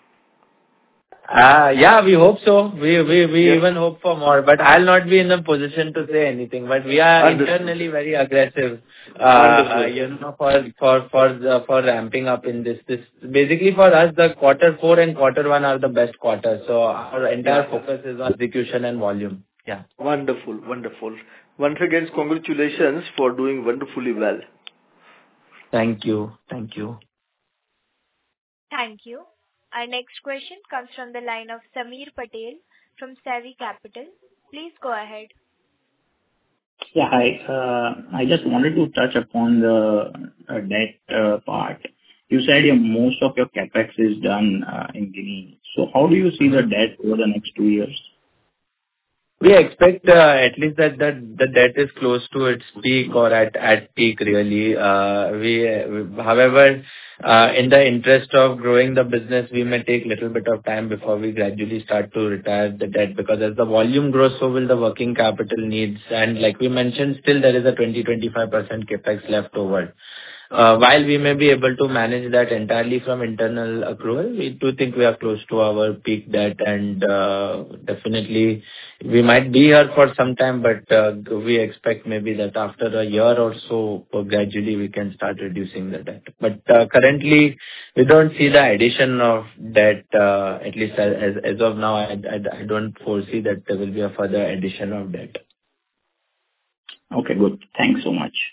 Uh, yeah, we hope so. We we we Yes. even hope for more, but I'll not be in a position to say anything. But we are Understood. internally very aggressive, uh, Wonderful. you know, for for for the, for ramping up in this. This basically for us, the quarter four and quarter one are the best quarters. So our entire Yeah. focus is on execution and volume. Yeah. Wonderful. Wonderful. Once again, congratulations for doing wonderfully well. Thank you. Thank you. Thank you. Our next question comes from the line of Sameer Patel from Savvy Capital. Please go ahead. Yeah, hi. Uh, I just wanted to touch upon the uh, debt uh, part. You said your most of your CapEx is done uh, in Guinea. So how do you see the debt over the next two years? We expect uh, at least that the the debt is close to its peak or at at peak really. Uh, We, we- However, uh, in the interest of growing the business, we may take little bit of time before we gradually start to retire the debt, because as the volume grows, so will the working capital needs. And like we mentioned, still there is a twenty to twenty-five percent CapEx left over. Uh, While we may be able to manage that entirely from internal accrual, we do think we are close to our peak debt, and uh, definitely we might be here for some time, but uh, we expect maybe that after a year or so, uh, gradually we can start reducing the debt. But uh, currently, we don't see the addition of debt, uh, at least as as as of now. I I I don't foresee that there will be a further addition of debt. Okay, good. Thanks so much.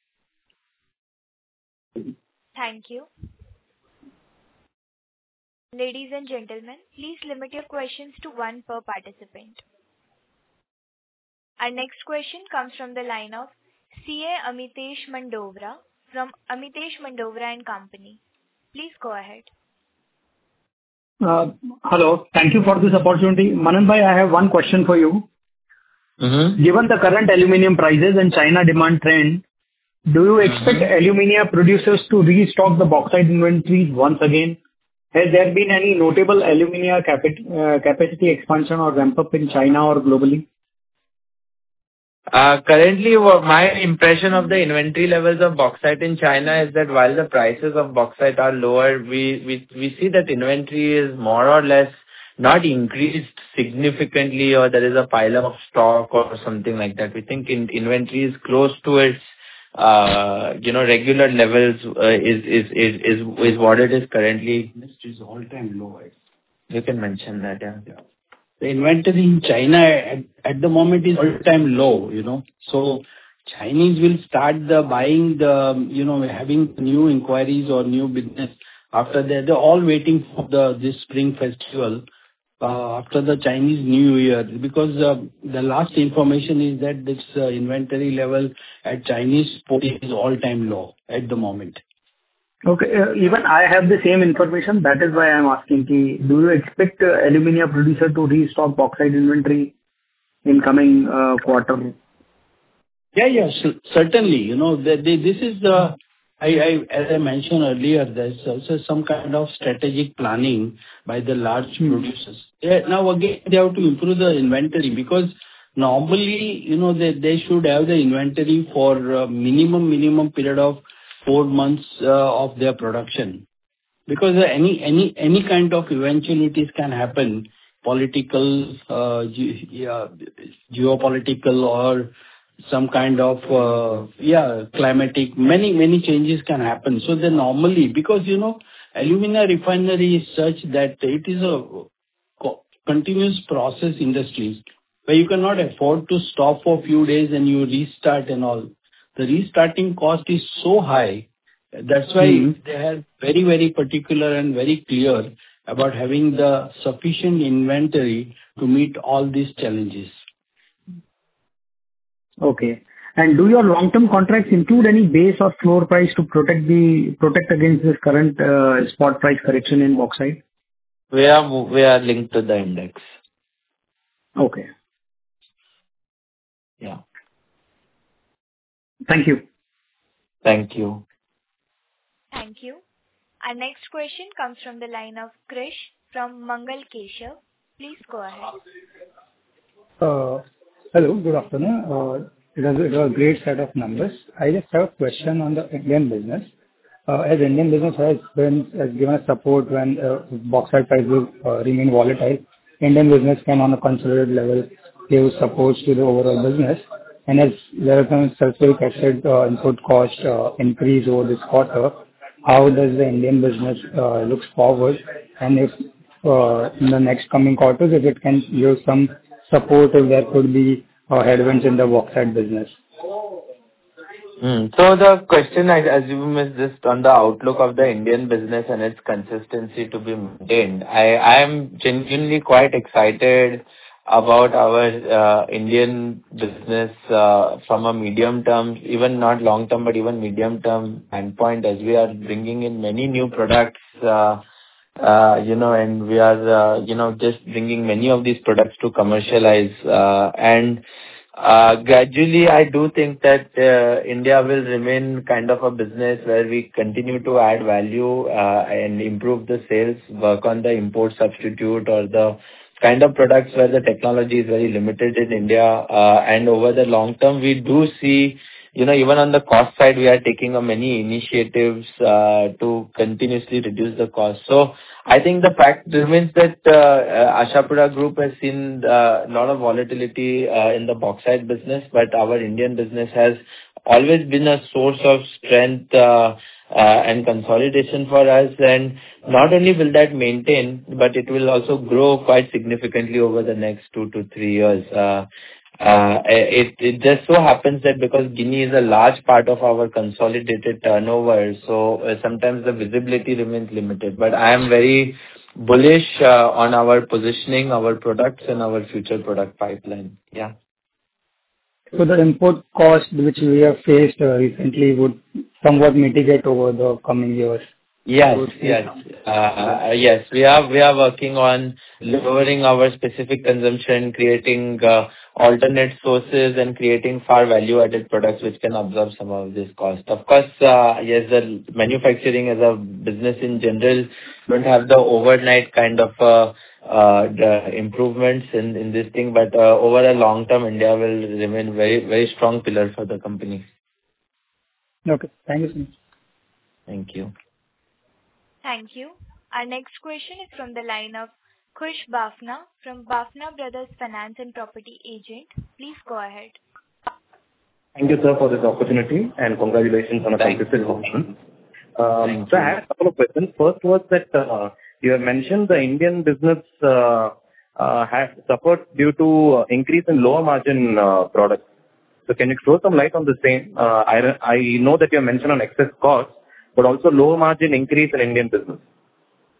Thank you. Ladies and gentlemen, please limit your questions to one per participant. Our next question comes from the line of C A Amitesh Mandovra from Amitesh Mandovra and Company. Please go ahead. Uh, Hello. Thank you for this opportunity. Manan bhai, I have one question for you. Mm-hmm. Given the current aluminum prices and China demand trend, do you expect Mm-hmm. alumina producers to restock the bauxite inventories once again? Has there been any notable alumina capi- uh, capacity expansion or ramp up in China or globally? Uh Currently, wha- my impression of the inventory levels of bauxite in China is that while the prices of bauxite are lower, we we we see that inventory is more or less not increased significantly, or there is a pile of stock or something like that. We think in inventory is close to its uh, you know regular levels, uh, is is is is is what it is currently. Industry is all-time low. I- You can mention that, yeah. Yeah. The inventory in China at at the moment is all-time low, you know. So Chinese will start the buying the, you know, having new inquiries or new business after that. They're all waiting for the this Spring Festival uh, after the Chinese New Year, because uh, the last information is that this uh, inventory level at Chinese port is all-time low at the moment. Okay. uh, Even I have the same information. That is why I'm asking, ki, do you expect uh, alumina producer to restock bauxite inventory in coming uh, quarter? Yeah, yeah, cer- certainly. You know, the, the, this is the, I, I, as I mentioned earlier, there's also some kind of strategic planning by the large Hmm. producers. Yeah, now again, they have to improve the inventory because normally, you know, they, they should have the inventory for uh, minimum, minimum period of four months uh, of their production. Because uh, any, any, any kind of eventualities can happen, political, uh, ge- yeah, geopolitical or some kind of, uh, yeah, climatic, many, many changes can happen. So then normally, because, you know, alumina refinery is such that it is a co- continuous process industry where you cannot afford to stop for a few days and you restart and all. The restarting cost is so high. That's why Hmm. they are very, very particular and very clear about having the sufficient inventory to meet all these challenges. Okay. And do your long-term contracts include any base or floor price to protect the protect against this current uh, spot price correction in bauxite? We are mo- we are linked to the index. Okay. Yeah. Thank you. Thank you. Thank you. Our next question comes from the line of Krish from Mangal Keshav. Please go ahead. Uh, Hello, good afternoon. Uh, It was it was a great set of numbers. I just have a question on the Indian business. Uh, As Indian business has been has given us support when uh, bauxite prices uh, remain volatile, Indian business can, on a consolidated level, give support to the overall business. And as there are some sulfuric acid uh, input cost uh, increase over this quarter, how does the Indian business uh, looks forward? And if uh, in the next coming quarters, if it can give some support, if there could be uh, headwinds in the bauxite business. Hmm. So the question, I assume, is just on the outlook of the Indian business and its consistency to be maintained. I I am genuinely quite excited about our uh, Indian business uh, from a medium term, even not long term, but even medium term standpoint, as we are bringing in many new products, uh, uh, you know, and we are, uh, you know, just bringing many of these products to commercialize. uh, And uh, gradually, I do think that uh, India will remain kind of a business where we continue to add value uh, and improve the sales, work on the import substitute or the kind of products where the technology is very limited in India. Uh, and over the long term, we do see, you know, even on the cost side, we are taking uh, many initiatives uh, to continuously reduce the cost. So I think the fact remains that uh, uh, Ashapura Group has seen uh, a lot of volatility uh, in the bauxite business, but our Indian business has always been a source of strength uh, uh, and consolidation for us. And not only will that maintain, but it will also grow quite significantly over the next two to three years. Uh, uh, it, it just so happens that because Guinea is a large part of our consolidated turnover, so uh, sometimes the visibility remains limited. But I am very bullish uh, on our positioning, our products, and our future product pipeline. Yeah. So the import cost which we have faced uh, recently would somewhat mitigate over the coming years. Yes, yes. Uh, Yes, we are, we are working on lowering our specific consumption, creating uh, alternate sources, and creating far value-added products which can absorb some of this cost. Of course, uh, yes, the manufacturing as a business in general don't have the overnight kind of uh, uh, the improvements in in this thing, but uh, over a long term, India will remain very, very strong pillar for the company. Okay. Thank you so much. Thank you. Thank you. Our next question is from the line of Khush Bafna from Bafna Brothers Finance and Property Agent. Please go ahead. Thank you, sir, for this opportunity, and congratulations on a consistent performance. Um, So I had a couple of questions. First was that uh, you have mentioned the Indian business uh, uh, has suffered due to uh, increase in lower margin uh, products. So can you throw some light on the same? Uh, I I know that you have mentioned on excess costs, but also lower margin increase in Indian business.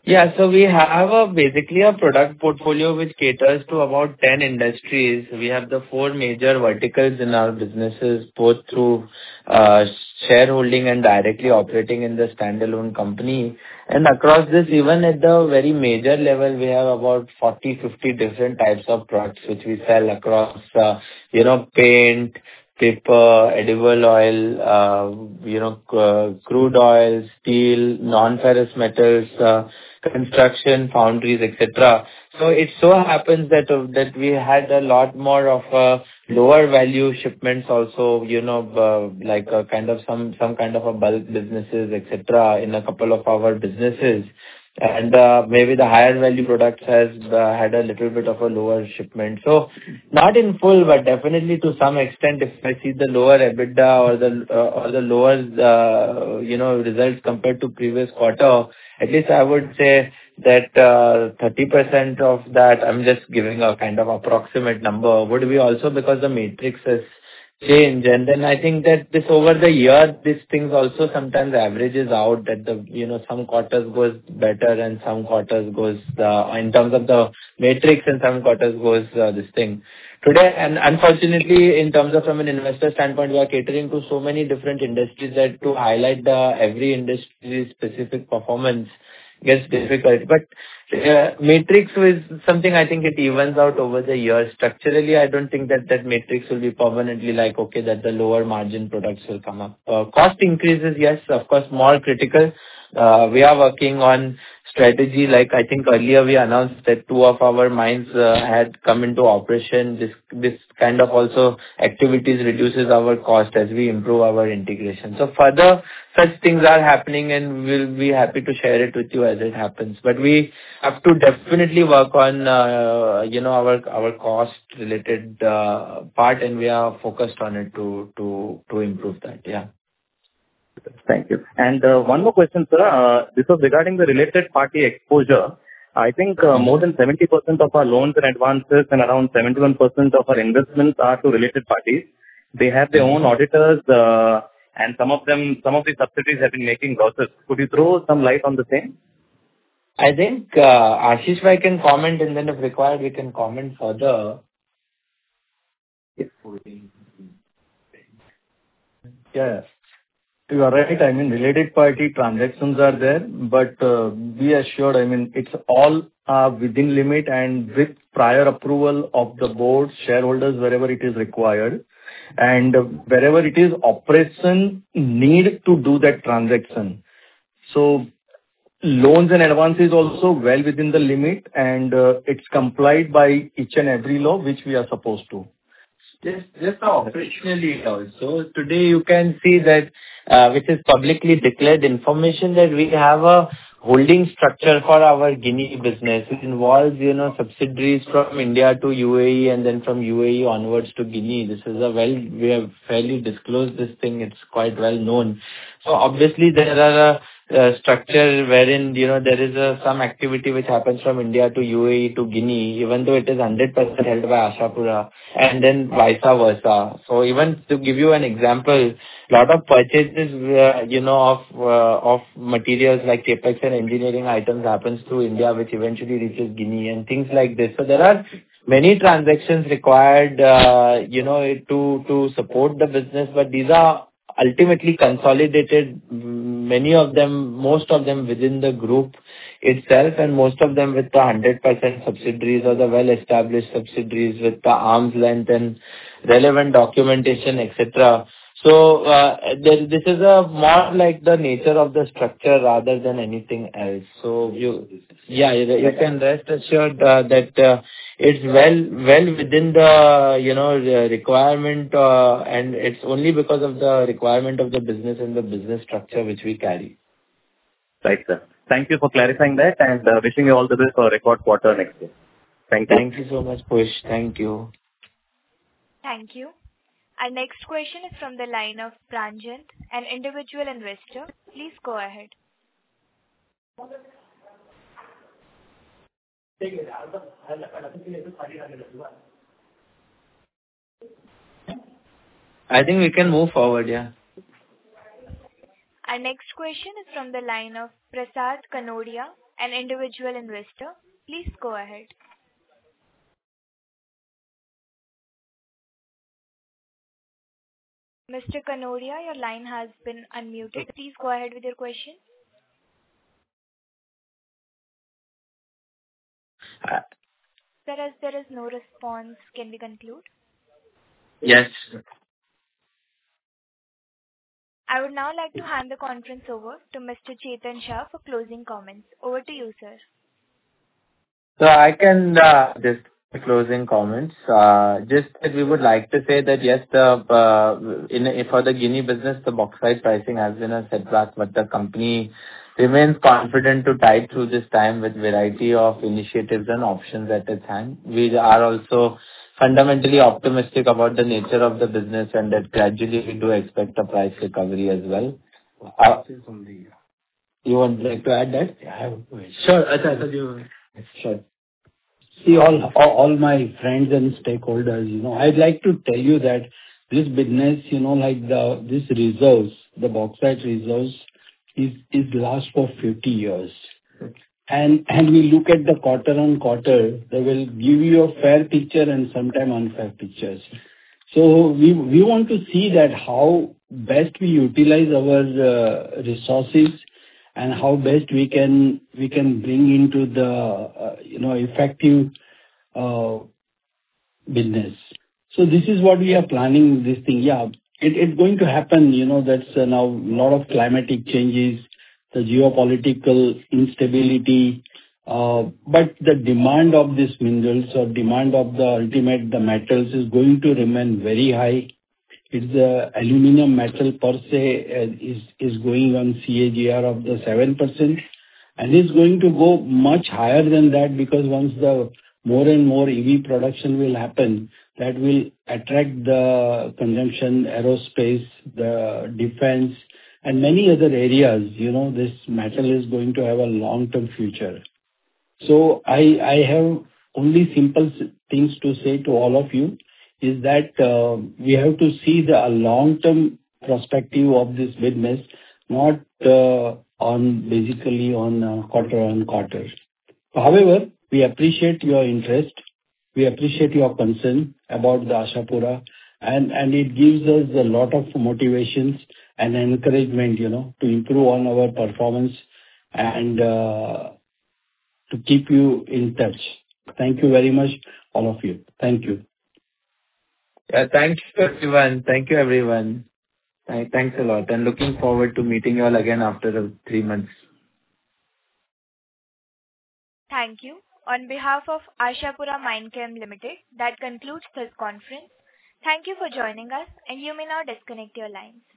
Yeah. So we have a basically a product portfolio which caters to about ten industries. We have the four major verticals in our businesses, both through uh shareholding and directly operating in the standalone company. And across this, even at the very major level, we have about forty, fifty different types of products which we sell across, uh, you know, paint, paper, edible oil, uh, you know, c- crude oil, steel, non-ferrous metals, uh, construction, foundries, et cetera. So it so happens that uh, that we had a lot more of uh, lower value shipments also, you know, uh, like a kind of some some kind of a bulk businesses, et cetera, in a couple of our businesses. And uh, maybe the higher value products has uh, had a little bit of a lower shipment. So not in full, but definitely to some extent, if I see the lower EBITDA or the uh, or the lower, uh, you know, results compared to previous quarter, at least I would say that uh, thirty percent of that, I'm just giving a kind of approximate number, would be also because the matrix has change. And then I think that this over the year, these things also sometimes averages out that the, you know, some quarters goes better and some quarters goes, uh, in terms of the matrix and some quarters goes, uh, this thing. Today, and unfortunately, in terms of from an investor standpoint, we are catering to so many different industries that to highlight the every industry specific performance gets difficult. But uh, matrix is something I think it evens out over the years. Structurally, I don't think that that matrix will be permanently like, okay, that the lower margin products will come up. Uh, cost increases, yes, of course, more critical. Uh, we are working on strategy. Like I think earlier we announced that two of our mines uh, had come into operation. This this kind of also activities reduces our cost as we improve our integration. So further such things are happening, and we'll be happy to share it with you as it happens. But we have to definitely work on uh, you know our our cost related uh, part, and we are focused on it to to to improve that. Yeah. Thank you. And uh, one more question, sir. Uh, This was regarding the related party exposure. I think uh, more than seventy percent of our loans and advances and around seventy-one percent of our investments are to related parties. They have their own auditors, uh, and some of them, some of the subsidiaries have been making losses. Could you throw some light on the same? I think uh, Ashish bhai can comment, and then if required, we can comment further. Yeah. You are right. I mean, related party transactions are there, but uh, be assured, I mean, it's all uh, within limit and with prior approval of the board, shareholders, wherever it is required. And uh, wherever it is operation need to do that transaction. So loans and advances also well within the limit, and uh, it's complied by each and every law which we are supposed to. Just just operationally also, today you can see that, uh, which is publicly declared information, that we have a holding structure for our Guinea business. It involves, you know, subsidiaries from India to U A E and then from U A E onwards to Guinea. This is a well, we have fairly disclosed this thing. It's quite well known. So obviously there are a uh, structure wherein, you know, there is a, some activity which happens from India to U A E to Guinea, even though it is one hundred percent held by Ashapura, and then vice versa. So even to give you an example, lot of purchases, uh, you know, of uh, of materials like capex and engineering items happens through India, which eventually reaches Guinea and things like this. So there are many transactions required, uh, you know, to to support the business, but these are ultimately consolidated, many of them, most of them within the group itself, and most of them with the one hundred percent subsidiaries or the well-established subsidiaries with the arm's length and relevant documentation, et cetera. So uh, there, this is a more like the nature of the structure rather than anything else. So you, yeah, you, you can rest assured uh, that uh, it's well well within the, you know, the requirement, uh, and it's only because of the requirement of the business and the business structure which we carry. Right, sir. Thank you for clarifying that, and uh, wishing you all the best for record quarter next year. Thank you. Thank you so much, Push. Thank you. Thank you. Our next question is from the line of Pranjant, an individual investor. Please go ahead. I think we can move forward, yeah. Our next question is from the line of Prasad Kanodia, an individual investor. Please go ahead. Mister Kanodia, your line has been unmuted. Please go ahead with your question. Uh, Sir, as there is no response, can we conclude? Yes. I would now like to hand the conference over to Mister Chetan Shah for closing comments. Over to you, sir. So I can uh, just closing comments. Uh, Just that we would like to say that, yes, the uh, in for the Guinea business, the bauxite pricing has been a setback, but the company remains confident to tide through this time with variety of initiatives and options at its hand. We are also fundamentally optimistic about the nature of the business and that gradually we do expect a price recovery as well. Uh, You would like to add that? Yeah, I have a question. Sure. Acha, acha, you- Sure. See, all all all my friends and stakeholders, you know, I'd like to tell you that this business, you know, like the this reserves, the bauxite reserves, is is last for fifty years. And and we look at the quarter-on-quarter, they will give you a fair picture and sometime unfair pictures. So we we want to see that how best we utilize our uh, resources and how best we can we can bring into the uh, you know effective uh, business. So this is what we are planning this thing. Yeah, it, it's going to happen. You know, that's uh, now a lot of climatic changes, the geopolitical instability, uh, but the demand of these minerals or demand of the ultimate the metals is going to remain very high. It's the aluminum metal per se uh, is is going on C A G R of the seven percent, and it's going to go much higher than that because once the more and more E V production will happen, that will attract the consumption, aerospace, the defense, and many other areas. You know, this metal is going to have a long-term future. So I I have only simple s- things to say to all of you is that uh, we have to see the long-term perspective of this business, not uh, on basically on uh, quarter-on-quarter. However, we appreciate your interest. We appreciate your concern about the Ashapura, and and it gives us a lot of motivations and encouragement, you know, to improve on our performance and uh, to keep you in touch. Thank you very much, all of you. Thank you. Yeah, thank you, everyone. Thank you, everyone. Th- Thanks a lot, and looking forward to meeting you all again after uh, three months. Thank you. On behalf of Ashapura Minechem Limited, that concludes this conference. Thank you for joining us, and you may now disconnect your lines.